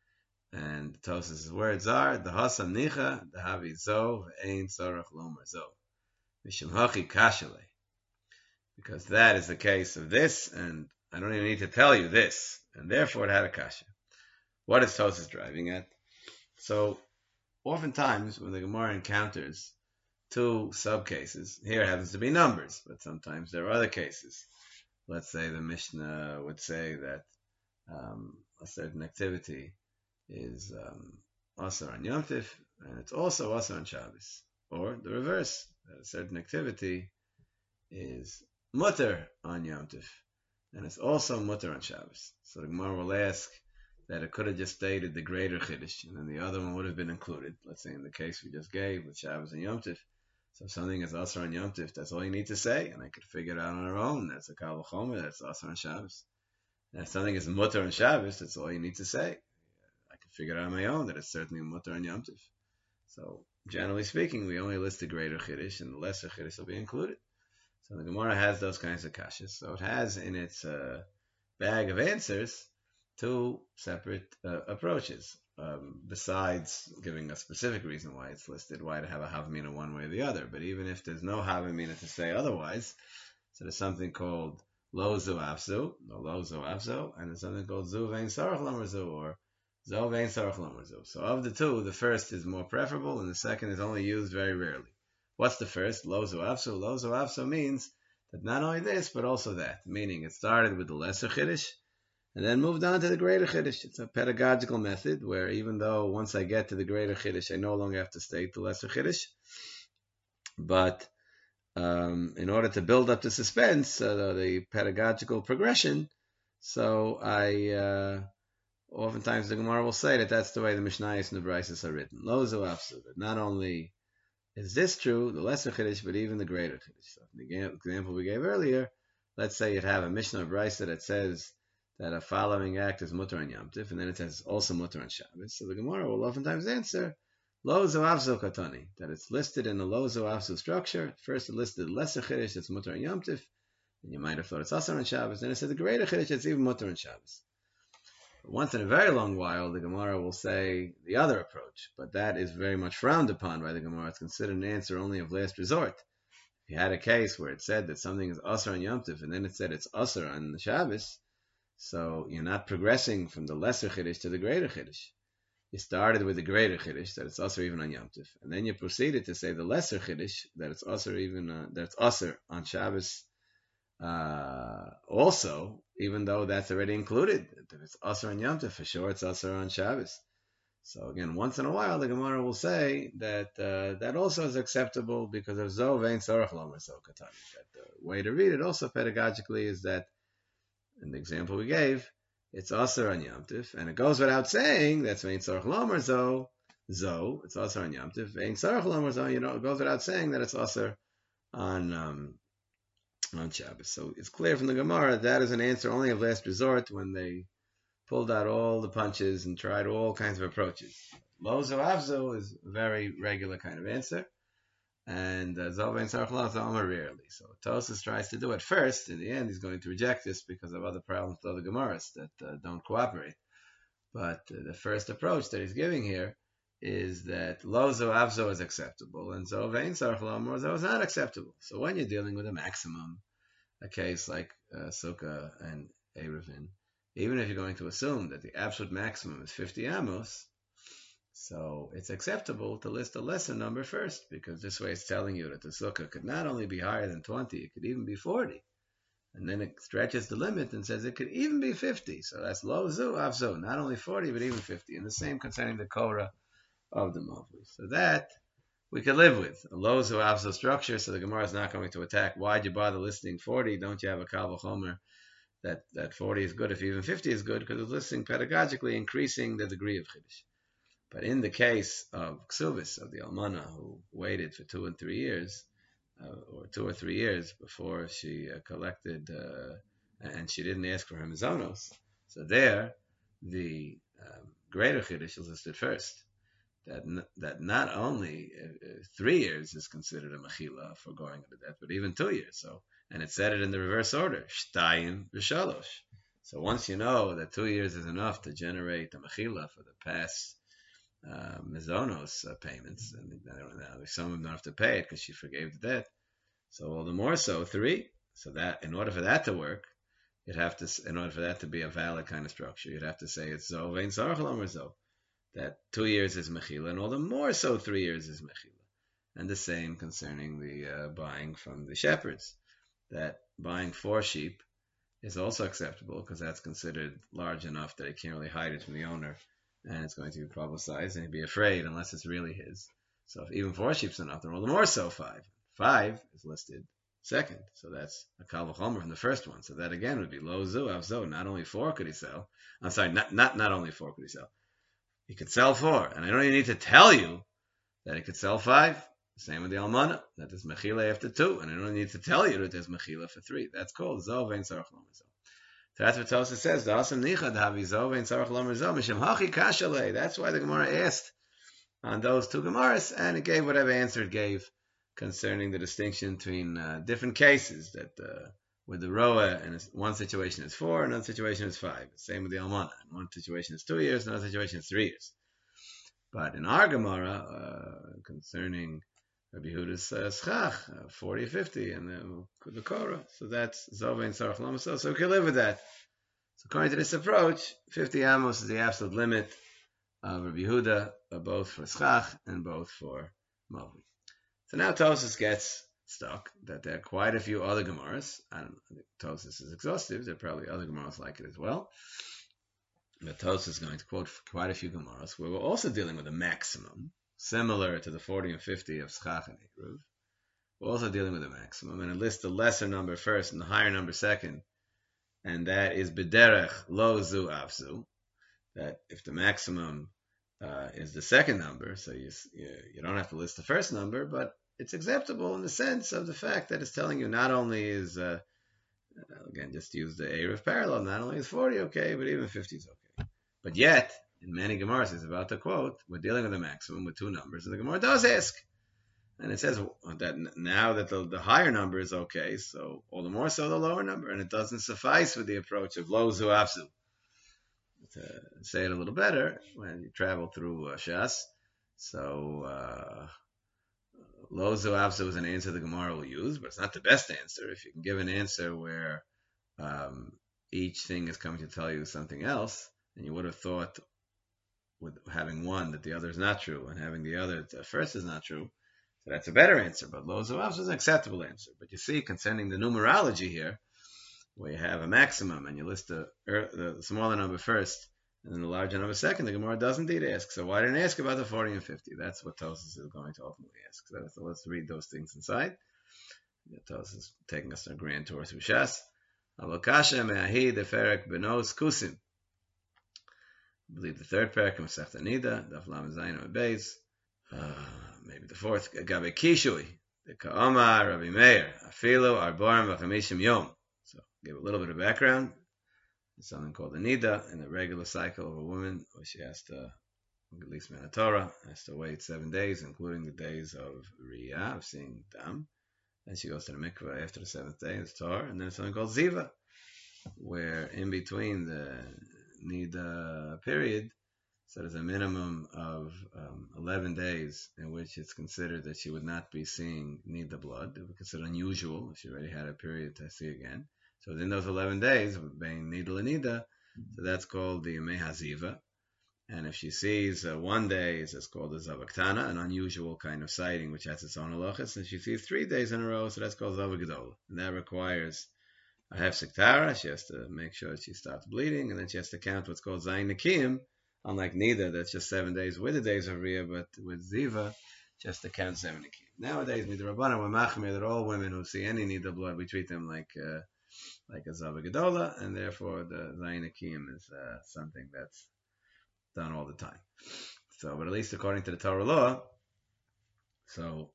And Tosfos' words are, the hasam nicha, the havi zo, ve'ein tzorach lomar zo, mishum hachi kashale. Because that is the case of this, and I don't even need to tell you this, and therefore it had a kasha. What is Tosfos driving at? So, oftentimes when the Gemara encounters 2 sub-cases, here it happens to be numbers, but sometimes there are other cases. Let's say the Mishnah would say that a certain activity is Asar on Yom Tif, and it's also Asar on Shabbos. Or the reverse, that a certain activity is Mutter on Yom Tif, and it's also Mutter on Shabbos. So the Gemara will ask that it could have just stated the greater Chiddush, and then the other one would have been included. Let's say in the case we just gave with Shabbos and Yom Tif. So if something is Asar on Yom Tif, that's all you need to say, and I could figure it out on our own. That's a Kal V'chomer, that's Asar on Shabbos. And if something is Mutter on Shabbos, that's all you need to say. I could figure it out on my own that it's certainly Mutter on Yom Tif. So generally speaking, we only list the greater Chiddush, and the lesser Chiddush will be included. So the Gemara has those kinds of kashas. So it has in its bag of answers 2 separate approaches, besides giving a specific reason why it's listed, why to have a havamina one way or the other. But even if there's no havamina to say otherwise, so there's something called lo zu afzu, or lo zu afzu, and there's something called zu vein sarach lamar zu, or zo vein sarach lamar zu. So of the 2, the first is more preferable, and the second is only used very rarely. What's the first? Lo zu afzu. Lo zu afzu means that not only this, but also that. Meaning it started with the lesser chiddush, and then moved on to the greater chiddush. It's a pedagogical method where even though once I get to the greater chiddush, I no longer have to state the lesser chiddush. But in order to build up the suspense, the pedagogical progression, So oftentimes the Gemara will say that that's the way the Mishnayos and the Braisos are written. Lo zu afzu. Not only is this true, the lesser Chiddush, but even the greater Chiddush. So the example we gave earlier, let's say you'd have a Mishnah or Brisa that says that a following act is mutter on Yom Tif, and then it says also mutter on Shabbos. So the Gemara will oftentimes answer Lo zu afzu katani, that it's listed in the Lo zu afzu structure. First it listed the lesser Chiddush that's mutter on Yom Tif, and you might have thought it's also on Shabbos. Then it said the greater Chiddush that's even mutter on Shabbos. But once in a very long while, the Gemara will say the other approach, but that is very much frowned upon by the Gemara. It's considered an answer only of last resort. If you had a case where it said that something is Asr on Yom Tif, and then it said it's Asr on the Shabbos, so you're not progressing from the lesser Chiddush to the greater Chiddush. You started with the greater Chiddush, that it's Asr even on Yom Tif, and then you proceeded to say the lesser Chiddush, that it's Asr even that it's Asr on Shabbos also, even though that's already included. If it's Asr on Yom Tov, for sure it's Asr on Shabbos. So again, once in a while, the Gemara will say that that also is acceptable because of Zo vein Sorach Lomer So Katani. That the way to read it also pedagogically is that, in the example we gave, it's Asr on Yom Tov, and it goes without saying that's vein Sorach Lomer Zo. It's Asr on Yom Tov. Vein Sorach Lomer Zo, it goes without saying that it's Asr on Shabbos. So it's clear from the Gemara that is an answer only of last resort when they pulled out all the punches and tried all kinds of approaches. Lo zu avzu is a very regular kind of answer, and Zovein Sarach Lo rarely. So Tosas tries to do it first. In the end, he's going to reject this because of other problems with other Gemaras that don't cooperate. But the first approach that he's giving here is that Lo zu avzu is acceptable, and Zovein Sarach Lo is not acceptable. So when you're dealing with a maximum, a case like Sukkah and Eruvin, even if you're going to assume that the absolute maximum is 50 amos, so it's acceptable to list a lesser number first, because this way it's telling you that the Sukkah could not only be higher than 20, it could even be 40. And then it stretches the limit and says it could even be 50. So that's Lo zu avzu, not only 40, but even 50. And the same concerning the Korah of the Mavli. So that we could live with a Lo zu avzu structure, so the Gemara is not going to attack. Why'd you bother listing 40? Don't you have a Kal V'chomer that 40 is good if even 50 is good? Because it's listing pedagogically increasing the degree of Chiddush. But in the case of Ksuvis, of the Almana, who waited for 2 and 3 years, or 2 or 3 years before she collected, and she didn't ask for her Mizonos, so there, the greater Chiddush is listed first. That not only 3 years is considered a mechila for going into death, but even 2 years. So, and it said it in the reverse order, shtayim v'shalosh. So once you know that 2 years is enough to generate a mechila for the past mizonos payments, and some of them don't have to pay it because she forgave the debt. So all the more so 3. So that in order for that to work, in order for that to be a valid kind of structure, you'd have to say it's zo vein sarach lomer zo. That 2 years is mechila, and all the more so 3 years is mechila. And the same concerning the buying from the shepherds. That buying 4 sheep is also acceptable because that's considered large enough that it can't really hide it from the owner, and it's going to be publicized, and he'd be afraid unless it's really his. So if even 4 sheep's enough, then all the more so 5. 5 is listed second, so that's a Kal V'chomer from the first one. So that again would be Lo zu avzu. Not only 4 could he sell. I'm sorry, not only 4 could he sell. He could sell 4, and I don't even need to tell you that he could sell 5. Same with the Almana, that there's Mechila after 2, and I don't need to tell you that there's Mechila for 3. That's called Zo vein Sarach Lomer Zo. So that's what Tosafos says. Da'asam nichad havi Zo vein Sarach Lomer Zo mishem hachi kashalei. That's why the Gemara asked on those 2 Gemaras, and it gave whatever answer it gave concerning the distinction between different cases, that with the Roa, in one situation is 4, another situation is 5. Same with the Almana. In one situation is 2 years, another situation is 3 years. But in our Gemara, concerning Rabbi Yehuda's schach, 40, 50, and the Korah, so that's Zo vein Sarach Lomer Zo. So we can live with that. So according to this approach, 50 amos is the absolute limit of Rabbi Yehuda, both for schach and both for Mavli. So now Tosafos gets stuck that there are quite a few other Gemaras. I think Tosafos is exhaustive. There are probably other Gemaras like it as well. But Tosafos is going to quote quite a few Gemaras where we're also dealing with a maximum, similar to the 40 and 50 of Schach and Eruv. We're also dealing with a maximum, and it lists the lesser number first and the higher number second, and that is bederech lo zu afzu. That if the maximum is the second number, so you don't have to list the first number, but it's acceptable in the sense of the fact that it's telling you not only is again, just use the Erev parallel, not only is 40 okay, but even 50 is okay. But yet, in many Gemaras, it's about to quote, we're dealing with a maximum with two numbers, and the Gemara does ask. And it says that now that the higher number is okay, so all the more so the lower number, and it doesn't suffice with the approach of lo zu afzu. To say it a little better, when you travel through Shas, so lo zu afzu is an answer the Gemara will use, but it's not the best answer. If you can give an answer where each thing is coming to tell you something else, and you would have thought with having one that the other is not true, and having the other that the first is not true, so that's a better answer. But lo zu afzu is an acceptable answer. But you see, concerning the numerology here, where you have a maximum and you list the smaller number first and then the larger number second, the Gemara does indeed ask. So why didn't it ask about the 40 and 50? That's what Tosfos is going to ultimately ask. So let's read those things inside. Tosfos is taking us on a grand tour through Shas. Alokasha me'ahi deferek benos kusim. I believe the third parak of Masechta Nida, Daf Lamed Zayin and Beis. Maybe the fourth. Gabe Kishui, the Ka'omar Rabbi Meir, Afilu Arborim V'Chamishim Yom. So give a little bit of background. There's something called a nida in the regular cycle of a woman, where she has to, at least in the Torah, has to wait 7 days, including the days of Riyah, of seeing Dam. Then she goes to the mikveh after the seventh day, it's Torah, and then there's something called Ziva, where in between the nida period, so there's a minimum of 11 days in which it's considered that she would not be seeing nida blood. It would be considered unusual if she already had a period to see again. So within those 11 days, being nida and nida, so that's called the Yemei Haziva. And if she sees 1 day, it's called the Zavaktana, an unusual kind of sighting, which has its own halachas. And she sees 3 days in a row, so that's called Zavagedola. And that requires a hefsek tara. She has to make sure that she stops bleeding, and then she has to count what's called Zayin Nekiyim. Unlike Nida, that's just 7 days with the days of Riyah, but with Ziva, just to count 7 Nekiyim. Nowadays, Midrabanan, we're machmir that all women who see any Nida blood, we treat them like a Zava Gedola, and therefore the Zayin Nekiyim is something that's done all the time. So, but at least according to the Torah law, so,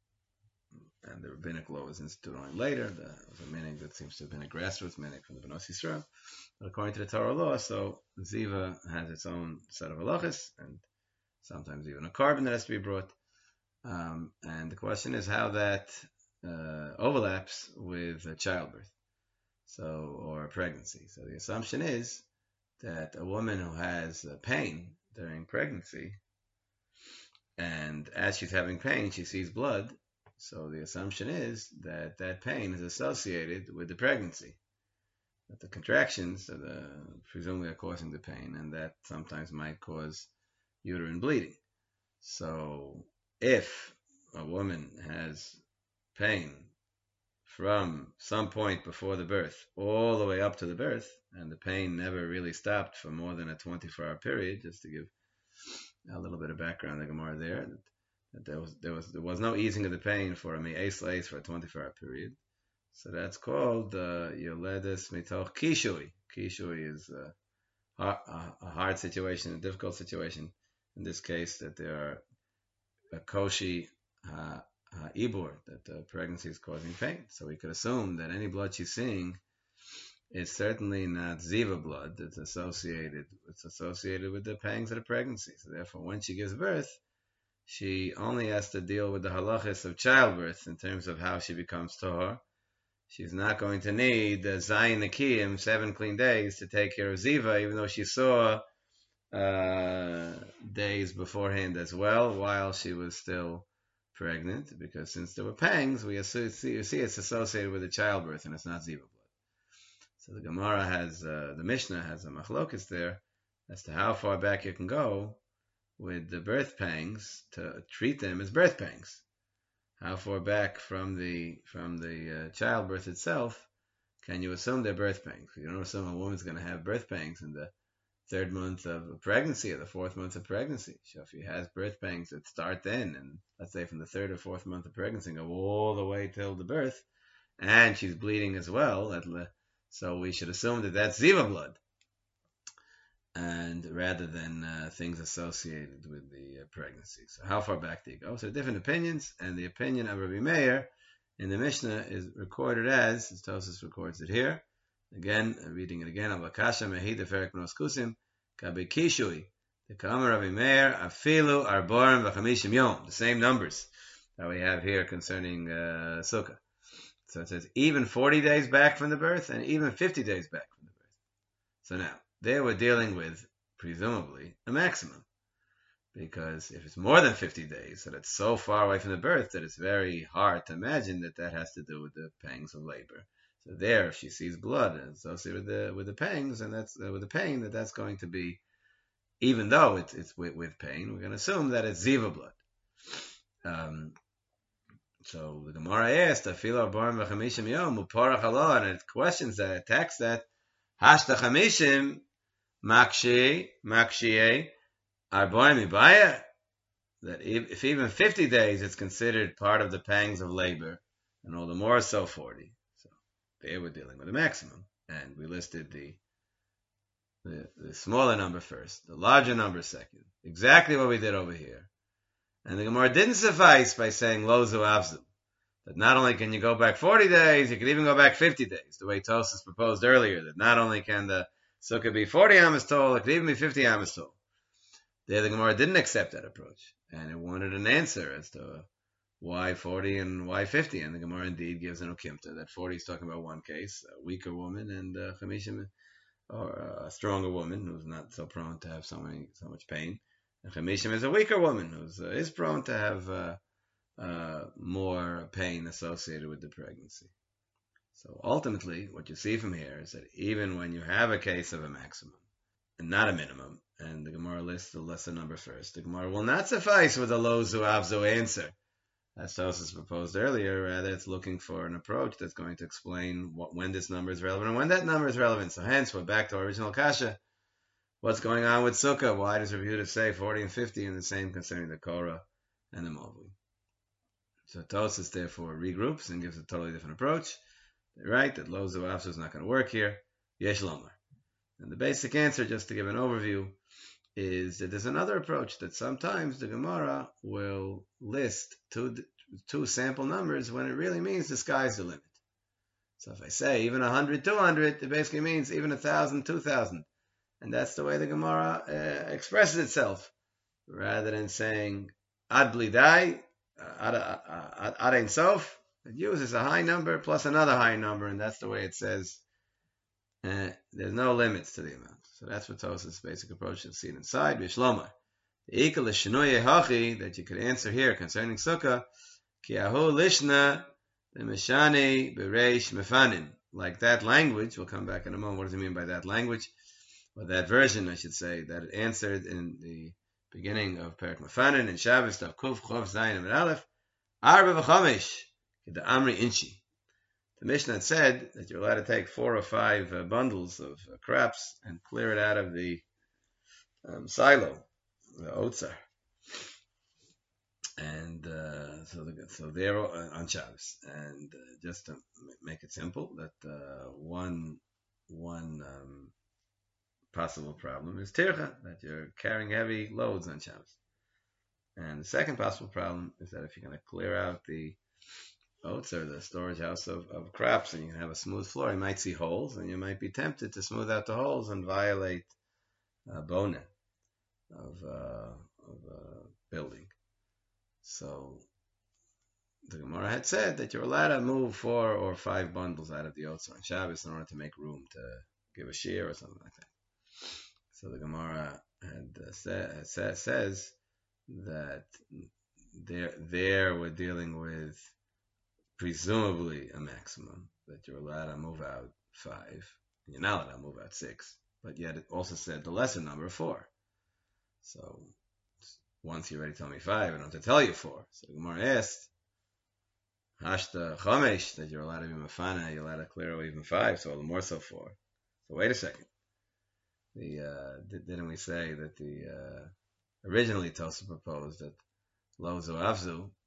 and the rabbinic law was instituted only later. There was a minhag that seems to have been a grassroots minhag from the Bnos Yisrael. But according to the Torah law, so Ziva has its own set of halachas, and sometimes even a carbon that has to be brought. And the question is how that overlaps with childbirth, so or pregnancy. So the assumption is that a woman who has pain during pregnancy, and as she's having pain, she sees blood. So the assumption is that that pain is associated with the pregnancy, that the contractions presumably are causing the pain, and that sometimes might cause uterine bleeding. So if a woman has pain from some point before the birth all the way up to the birth, and the pain never really stopped for more than a 24-hour period, just to give a little bit of background, the Gemara there, that there was no easing of the pain for a me'es leis for a 24-hour period. So that's called yoledes mitoch kishui. Kishui is a hard situation, a difficult situation. In this case, that there are a koshi ibur, that the pregnancy is causing pain. So we could assume that any blood she's seeing is certainly not ziva blood. It's associated with the pangs of the pregnancy. So therefore, when she gives birth, she only has to deal with the halachas of childbirth in terms of how she becomes tahor. She's not going to need the Zayin Nekiyim, 7 clean days, to take care of Ziva, even though she saw days beforehand as well, while she was still pregnant, because since there were pangs, you see it's associated with the childbirth, and it's not Ziva blood. So the Gemara has, the Mishnah has a machlokas there, as to how far back you can go with the birth pangs to treat them as birth pangs. How far back from the childbirth itself can you assume they're birth pangs? You don't assume a woman's going to have birth pangs in the 3rd month of pregnancy or the 4th month of pregnancy. So if she has birth pangs that start then, and let's say from the 3rd or 4th month of pregnancy, go all the way till the birth, and she's bleeding as well, So we should assume that that's ziva blood, and rather than things associated with the pregnancy. So how far back do you go? So different opinions, and the opinion of Rabbi Meir in the Mishnah is recorded as Tosfos records it here. Again, reading it again. Avakasha mehida ferek kusim kabe kishui. The Kamar Rabbi Meir afilu arborim v'chamishim yom. The same numbers that we have here concerning Sukkah. So it says even 40 days back from the birth and even 50 days back from the birth. So now, they were dealing with, presumably, a maximum. Because if it's more than 50 days, that it's so far away from the birth that it's very hard to imagine that that has to do with the pangs of labor. So there, if she sees blood associated with the pangs, and that's with the pain, that's going to be, even though it's with pain, we're going to assume that it's ziva blood. So the Gemara asked, "Afilo barim v'chamishim yom uparach halo," and it questions that, attacks that. Hashta chamishim makshie arboim ibaya. That if even 50 days, it's considered part of the pangs of labor, and all the more so 40. So they were dealing with a maximum, and we listed the smaller number first, the larger number second. Exactly what we did over here. And the Gemara didn't suffice by saying lo zu avzu. That not only can you go back 40 days, you can even go back 50 days, the way Tosfos proposed earlier, that not only can the sukkah be 40 amas tall, it could even be 50 amas tall. There the Gemara didn't accept that approach, and it wanted an answer as to why 40 and why 50, and the Gemara indeed gives an okimta, that 40 is talking about one case, a weaker woman, and chamishim, or a stronger woman who's not so prone to have so much pain. And chamishim is a weaker woman who is prone to have more pain associated with the pregnancy. So ultimately, what you see from here is that even when you have a case of a maximum and not a minimum, and the Gemara lists the lesser number first, the Gemara will not suffice with a lo zu avzu answer, as Tosfos proposed earlier. Rather, it's looking for an approach that's going to explain when this number is relevant and when that number is relevant. So hence, we're back to our original kasha. What's going on with Sukkah? Why does Rabbi Yehuda say 40 and 50 and the same concerning the Korah and the Movli? So Tosfos therefore regroups and gives a totally different approach. They're right that lo zu avzu is not going to work here. Yesh lomar. And the basic answer, just to give an overview, is that there's another approach, that sometimes the Gemara will list two sample numbers when it really means the sky's the limit. So if I say even 100, 200, it basically means even 1,000, 2,000. And that's the way the Gemara expresses itself. Rather than saying ad blidai, ad ein sof, it uses a high number plus another high number, and that's the way it says there's no limits to the amount. So that's what Tosfos' basic approach is seen inside. Bishlomar. The equal shinoye hachi that you could answer here concerning Sukkah, ki ahu lishna the meshani bereish mefanin. Like that language, we'll come back in a moment. What does it mean by that language? Or that version, I should say, that it answered in the beginning of Perek Mefanin in Shabbos, Tav Kuf Chof Zayin Amid Aleph, Arba v'Chamesh, the Amri Inchi. The Mishnah had said that you're allowed to take 4 or 5 bundles of crops and clear it out of the silo, the otzar. And so they're on Shabbos. And just to make it simple, that one possible problem is tircha, that you're carrying heavy loads on Shabbos. And the second possible problem is that if you're going to clear out the oats or the storage house of crops and you have a smooth floor, you might see holes and you might be tempted to smooth out the holes and violate bona of building. So the Gemara had said that you're allowed to move 4 or 5 bundles out of the oats on Shabbos in order to make room to give a shear or something like that. So the Gemara had says that there we're dealing with presumably a maximum, that you're allowed to move out 5, and you're not allowed to move out 6, but yet it also said the lesser number of 4. So once you already told me 5, I don't have to tell you 4. So the Gemara asked, Hashta Chomesh, that you're allowed to be Mefana, you're allowed to clear away even 5, so the more so 4. So wait a second. Didn't we say that originally Tosfos proposed that lo zu avzu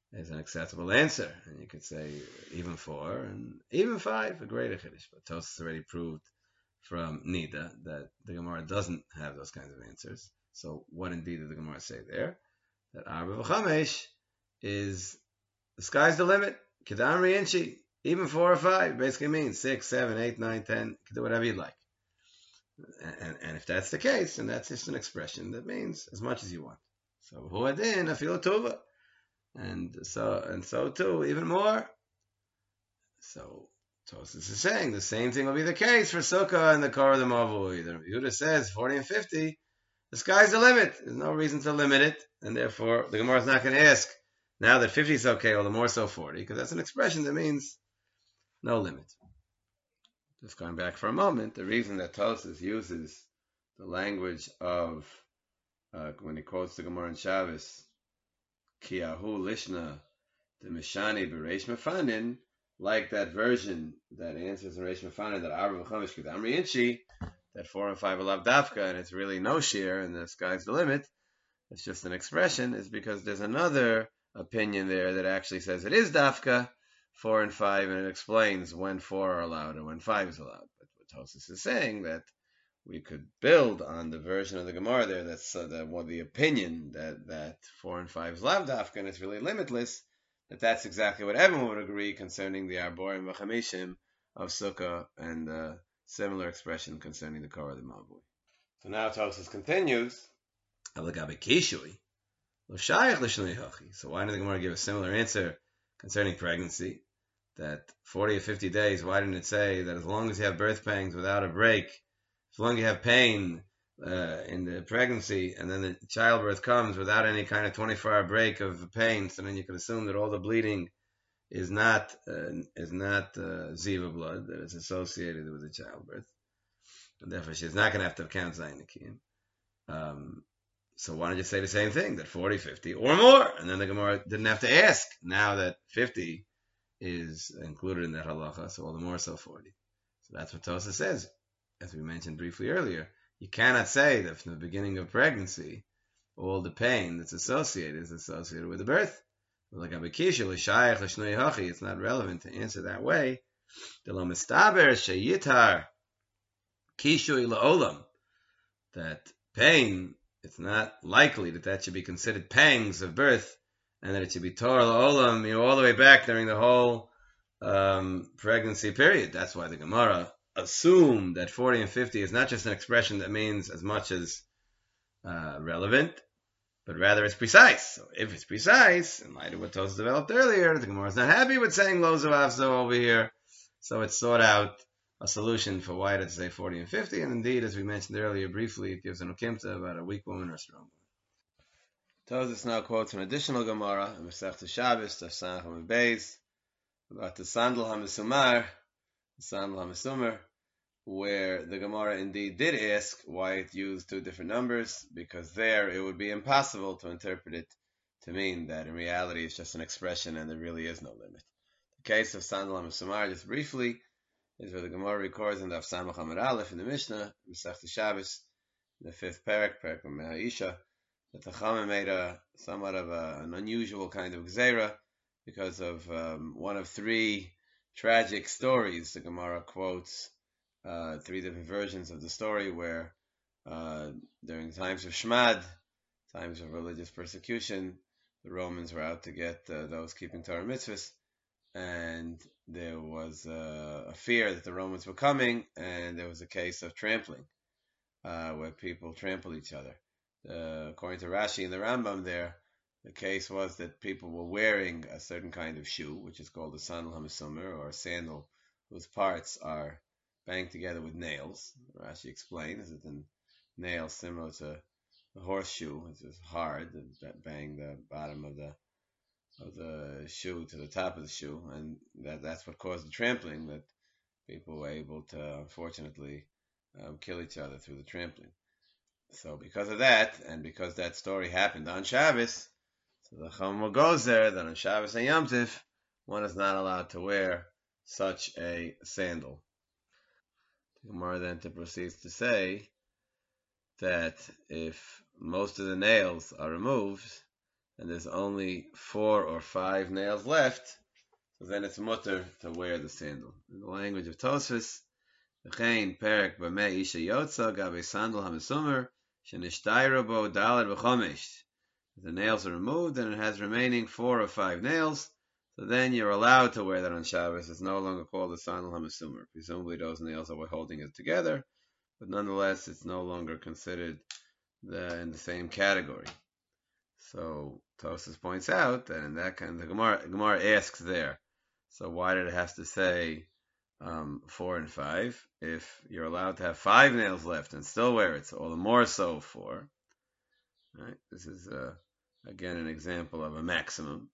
is an acceptable answer. And you could say even 4 and even 5, a greater Chiddush. But Tosfos already proved from Nida that the Gemara doesn't have those kinds of answers. So what indeed did the Gemara say there? That Arba v'chamesh is the sky's the limit. Kedam Riinchi, even 4 or 5 basically means 6, 7, 8, 9, 10. You can do whatever you'd like. And if that's the case, then that's just an expression that means as much as you want. So huadin afil tuva, and so too even more. So Tosfos is saying the same thing will be the case for Sukkah and the Kor of the Mavui. The Yehuda says 40 and 50. The sky's the limit. There's no reason to limit it, and therefore the Gemara is not going to ask now that 50 is okay, or the more so 40, because that's an expression that means no limit. Just going back for a moment, the reason that Tosfos uses the language of when he quotes the Gemara in Shabbos, Kiyahu Lishna the Mishani Bereish Mefanin, like that version that answers in Reish Mefanin that Arba v'chamesh Kedam Riinchi, that 4 and 5 are lav dafka, and it's really no shear, and the sky's the limit. It's just an expression. Is because there's another opinion there that actually says it is dafka 4 and 5, and it explains when 4 are allowed and when 5 is allowed. But what Tosfos is saying that we could build on the version of the Gemara there that's the opinion that 4 and 5 is lav dafka and it's really limitless. That's exactly what everyone would agree concerning the Arborim v'Chamishim of Sukkah and the similar expression concerning the Kor of the Mavui. So now Tosfos continues. So why did the Gemara give a similar answer concerning pregnancy? That 40 or 50 days, why didn't it say that as long as you have birth pangs without a break, as long as you have pain in the pregnancy, and then the childbirth comes without any kind of 24-hour break of pain, so then you could assume that all the bleeding is not ziva blood that is associated with the childbirth, and therefore she's not going to have to count Zayin Nikiyim. So why don't you say the same thing, that 40, 50, or more, and then the Gemara didn't have to ask now that 50 is included in that halacha, so all the more so 40. So that's what Tosfos says, as we mentioned briefly earlier. You cannot say that from the beginning of pregnancy, all the pain that's associated is associated with the birth. Like it's not relevant to answer that way. That pain, it's not likely that should be considered pangs of birth, and that it should be Torah la'olam, all the way back during the whole pregnancy period. That's why the Gemara assume that 40 and 50 is not just an expression that means as much as relevant, but rather it's precise. So if it's precise, in light of what Tosfos developed earlier, the Gemara is not happy with saying lo zavavzo over here, so it sought out a solution for why to say 40 and 50, and indeed, as we mentioned earlier briefly, it gives an ukimta about a weak woman or a strong woman. Tosfos now quotes an additional Gemara in Masechta Shabbos, Tafsanach Amud Beis, about the Sandal HaMesumar, where the Gemara indeed did ask why it used 2 different numbers, because there it would be impossible to interpret it to mean that in reality it's just an expression and there really is no limit. The case of Sandal HaMesumar, just briefly, is where the Gemara records in the Samach Amud Aleph in the Mishnah, Masechta Shabbos, the 5th parak of Mehaisha, that the Chachamim made somewhat of an unusual kind of gzeira because of one of 3 tragic stories. The Gemara quotes 3 different versions of the story where during times of Shmad, times of religious persecution, the Romans were out to get those keeping Torah mitzvahs, and there was a fear that the Romans were coming, and there was a case of trampling, where people trampled each other. According to Rashi and the Rambam there, the case was that people were wearing a certain kind of shoe, which is called a sandal hamesumar, or a sandal whose parts are banged together with nails. Rashi explains that the nails similar to the horseshoe, which is hard, that bang the bottom of the shoe to the top of the shoe, and that's what caused the trampling, that people were able to, unfortunately, kill each other through the trampling. So because of that, and because that story happened on Shabbos, so the Chachamim goes there that on Shabbos and Yom Tif, one is not allowed to wear such a sandal. The Gemara then proceeds to say that if most of the nails are removed, and there's only 4 or 5 nails left, so then it's mutter to wear the sandal. In the language of Tosfos, V'chein perek b'mei isha yotza gabe sandal hamisumer shenishtayra bo daled v'chomesh. The nails are removed and it has remaining 4 or 5 nails, so then you're allowed to wear that on Shabbos. It's no longer called a sandal hamisumer. Presumably those nails are holding it together, but nonetheless it's no longer considered in the same category. So Tosfos points out that in that kind, the Gemara asks there, so why did it have to say 4 and 5? If you're allowed to have 5 nails left and still wear it, so all the more so 4. Right? This is again an example of a maximum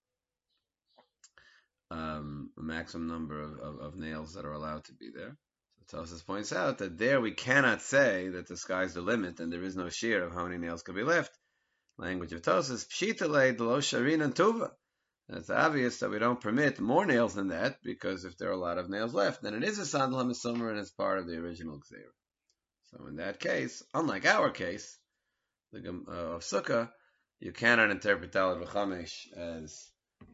number of nails that are allowed to be there. So Tosfos points out that there we cannot say that the sky's the limit and there is no shear of how many nails could be left. Language of Tosfos, pshitale delo sharin and tuva. It's obvious that we don't permit more nails than that, because if there are a lot of nails left, then it is a sandal hamisumer and it's part of the original gzeira. So in that case, unlike our case of sukkah, you cannot interpret daled v'chamesh as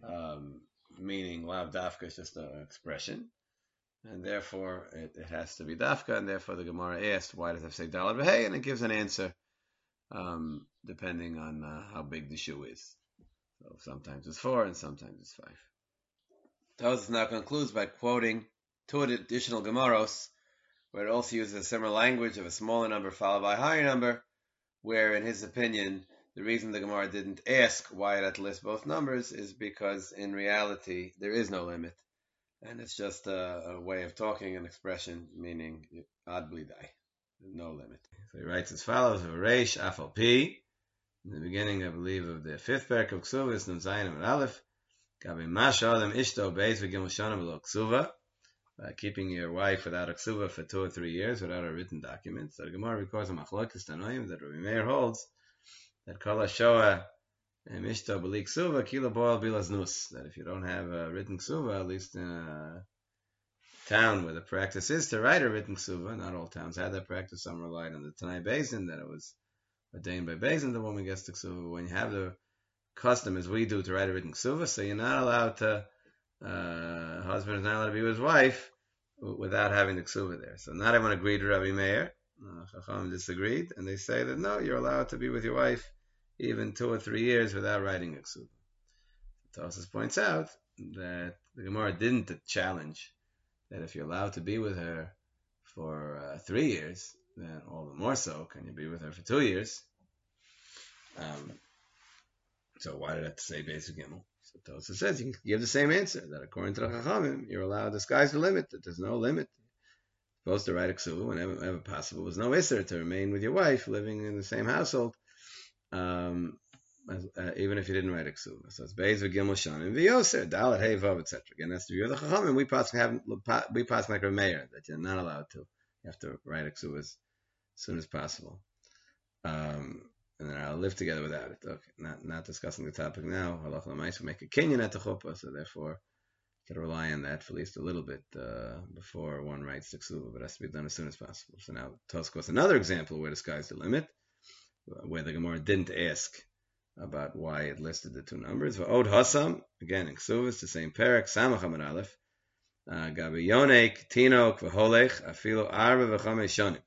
meaning lav dafka is just an expression, and therefore it has to be dafka, and therefore the Gemara asked, why does it say daled v'hei, and it gives an answer depending on how big the shoe is. So sometimes it's 4 and sometimes it's 5. Tosfos now concludes by quoting 2 additional Gemaros, where it also uses a similar language of a smaller number followed by a higher number, where in his opinion the reason the Gemara didn't ask why it had to list both numbers is because in reality there is no limit, and it's just a way of talking, an expression meaning ad bli dai, no limit. So he writes as follows: Reish afal pi. In the beginning, I believe, of the 5th parak of Ksuvas, Nun Zayin and Aleph, Gabi Masha Adam Ishto Beis V'Gimel Shanim V'Lo Ksuva, by keeping your wife without a ksuva for 2 or 3 years without a written document. So the Gemara records a machlokes tanoim that Rabbi Meir holds that Kol HaShoah Ishto B'Li Ksuva Kila Boel Bilas Nus, that if you don't have a written ksuva, at least in a town where the practice is to write a written ksuva, not all towns had that practice, some relied on the Tanai Basin, that it was ordained by Beis, the woman gets the ksuva. When you have the custom, as we do, to write a written ksuva, so you're not allowed to, husband is not allowed to be with his wife without having the ksuva there. So not everyone agreed with Rabbi Meir. Chacham disagreed, and they say that no, you're allowed to be with your wife even 2 or 3 years without writing a ksuva. Tosfos points out that the Gemara didn't challenge that if you're allowed to be with her for 3 years, then all the more so can you be with her for 2 years. So why did I have to say basic gimel? So Tosfos says you can give the same answer, that according to the Chachamim, you're allowed, the sky's the limit, that there's no limit. You're supposed to write a ksuva whenever possible. There's no isser to remain with your wife, living in the same household, even if you didn't write a ksuva. So it's beis v'gimel shanim v'yoser, dalet hey vav, etc. Again, that's the view of the Chachamim. We pass like a mayor, that you're not allowed to. You have to write a ksuva as soon as possible. And then I'll live together without it. Okay, not discussing the topic now. Halach l'maisa, we make a kinyan at the chuppah, so therefore you can rely on that for at least a little bit before one writes the ksuva, but it has to be done as soon as possible. So now Tosfos quotes another example where the sky's the limit, where the Gemara didn't ask about why it listed the 2 numbers. V'od hasam, again in ksuvas, the same parak, samach amar aleph, gabi yonek, tinok, v'holech, afilo arba v'chamesh shonim.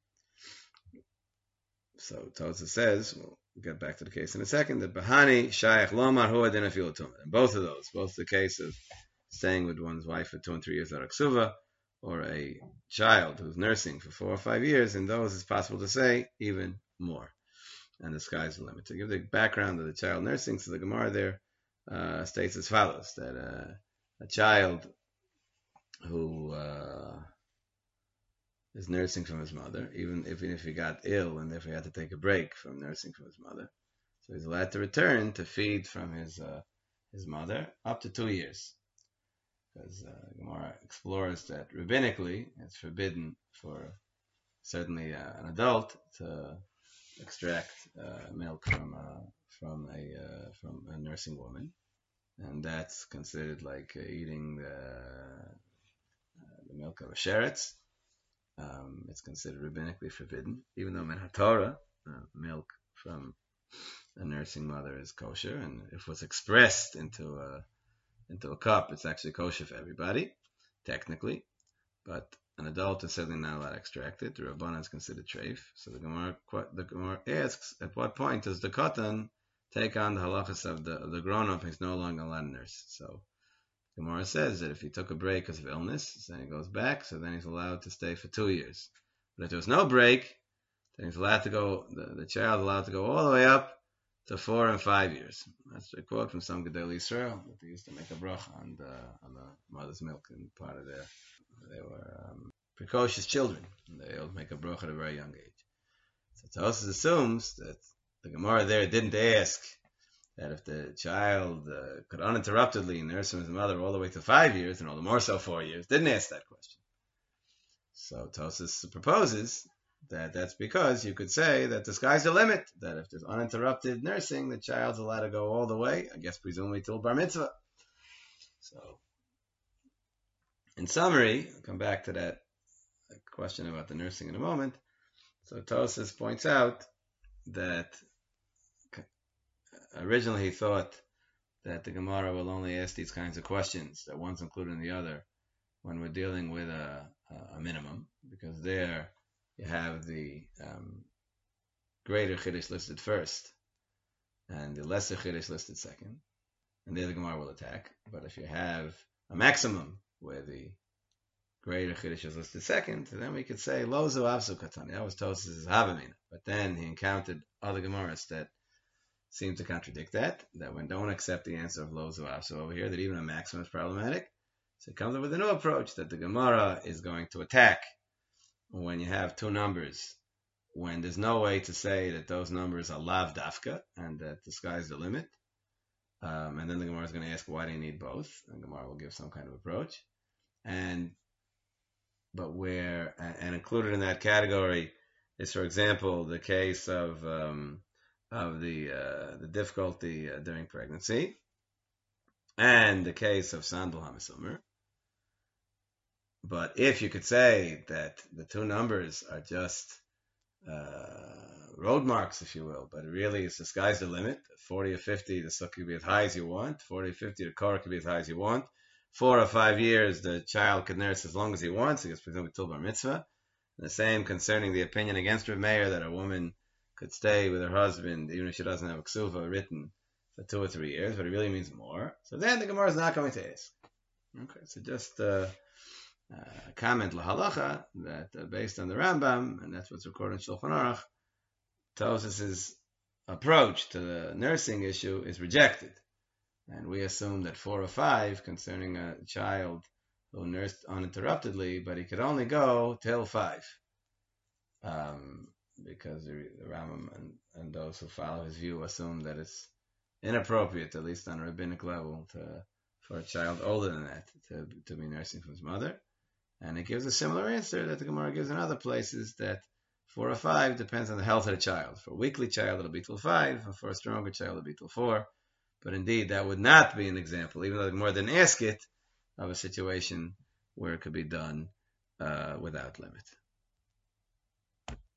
So Tosfos says, we'll get back to the case in a second, that Bahani, Shayach, Lomar, Hu Adin Afil Tumah. And both of those, both the case of staying with one's wife for 2 and 3 years out of ksuva, or a child who's nursing for 4 or 5 years, in those it's possible to say even more. And the sky's the limit. To give the background of the child nursing, so the Gemara there states as follows, that a child who is nursing from his mother, even if he got ill and if he had to take a break from nursing from his mother, so he's allowed to return to feed from his mother up to 2 years. Because Gemara explores that rabbinically it's forbidden for certainly an adult to extract milk from a nursing woman, and that's considered like eating the milk of a sheretz. It's considered rabbinically forbidden, even though in HaTorah, milk from a nursing mother is kosher, and if it's expressed into a cup, it's actually kosher for everybody, technically. But an adult is certainly not allowed to extract it. The Rabbanan is considered treif. So the Gemara asks, at what point does the katan take on the halachas of the grown-up? He's no longer allowed to nurse. So the Gemara says that if he took a break because of illness, then he goes back, so then he's allowed to stay for 2 years. But if there was no break, then he's allowed to go, the child allowed to go all the way up to 4 and 5 years. That's a quote from some Gedolei Israel that they used to make a bracha on the mother's milk, and part of they were precocious children. They all make a bracha at a very young age. So Tosfos assumes that the Gemara there didn't ask that if the child could uninterruptedly nurse his mother all the way to 5 years, and all the more so 4 years, didn't ask that question. So Tosfos proposes that that's because you could say that the sky's the limit, that if there's uninterrupted nursing, the child's allowed to go all the way, I guess presumably till bar mitzvah. So, in summary, I'll come back to that question about the nursing in a moment. So Tosfos points out that originally he thought that the Gemara will only ask these kinds of questions, that one's included in the other, when we're dealing with a minimum, because there you have the greater chiddush listed first, and the lesser chiddush listed second, and there the Gemara will attack. But if you have a maximum where the greater chiddush is listed second, then we could say lozu avsu katani. That was Tosfos' havamina. But then he encountered other Gemaras that seem to contradict that we don't accept the answer of lozu avsu over here, that even a maximum is problematic. So it comes up with a new approach that the Gemara is going to attack when you have two numbers, when there's no way to say that those numbers are lav dafka, and that the sky's the limit. And then the Gemara is going to ask, why do you need both? And Gemara will give some kind of approach. And included in that category is, for example, the case of the difficulty during pregnancy, and the case of Sandal HaMesumer. But if you could say that the two numbers are just road marks, if you will, but really it's the sky's the limit. 40 or 50, the sukkah could be as high as you want. 40 or 50, the korah could be as high as you want. 4 or 5 years, the child could nurse as long as he wants. He gets presumably till bar mitzvah. And the same concerning the opinion against Rav Meir that a woman could stay with her husband even if she doesn't have a ksuva written for 2 or 3 years, but it really means more. So then the Gemara is not going to ask. Okay, so just comment lahalacha that based on the Rambam, and that's what's recorded in Shulchan Aruch, Tosfos' approach to the nursing issue is rejected, and we assume that 4 or 5 concerning a child who nursed uninterruptedly, but he could only go till 5, because the Rambam and those who follow his view assume that it's inappropriate, at least on a rabbinic level, for a child older than that to be nursing from his mother. And it gives a similar answer that the Gemara gives in other places, that 4 or 5 depends on the health of the child. For a weakly child, it'll be till 5, and for a stronger child, it'll be till 4. But indeed, that would not be an example, even though the Gemara didn't ask it, of a situation where it could be done without limit.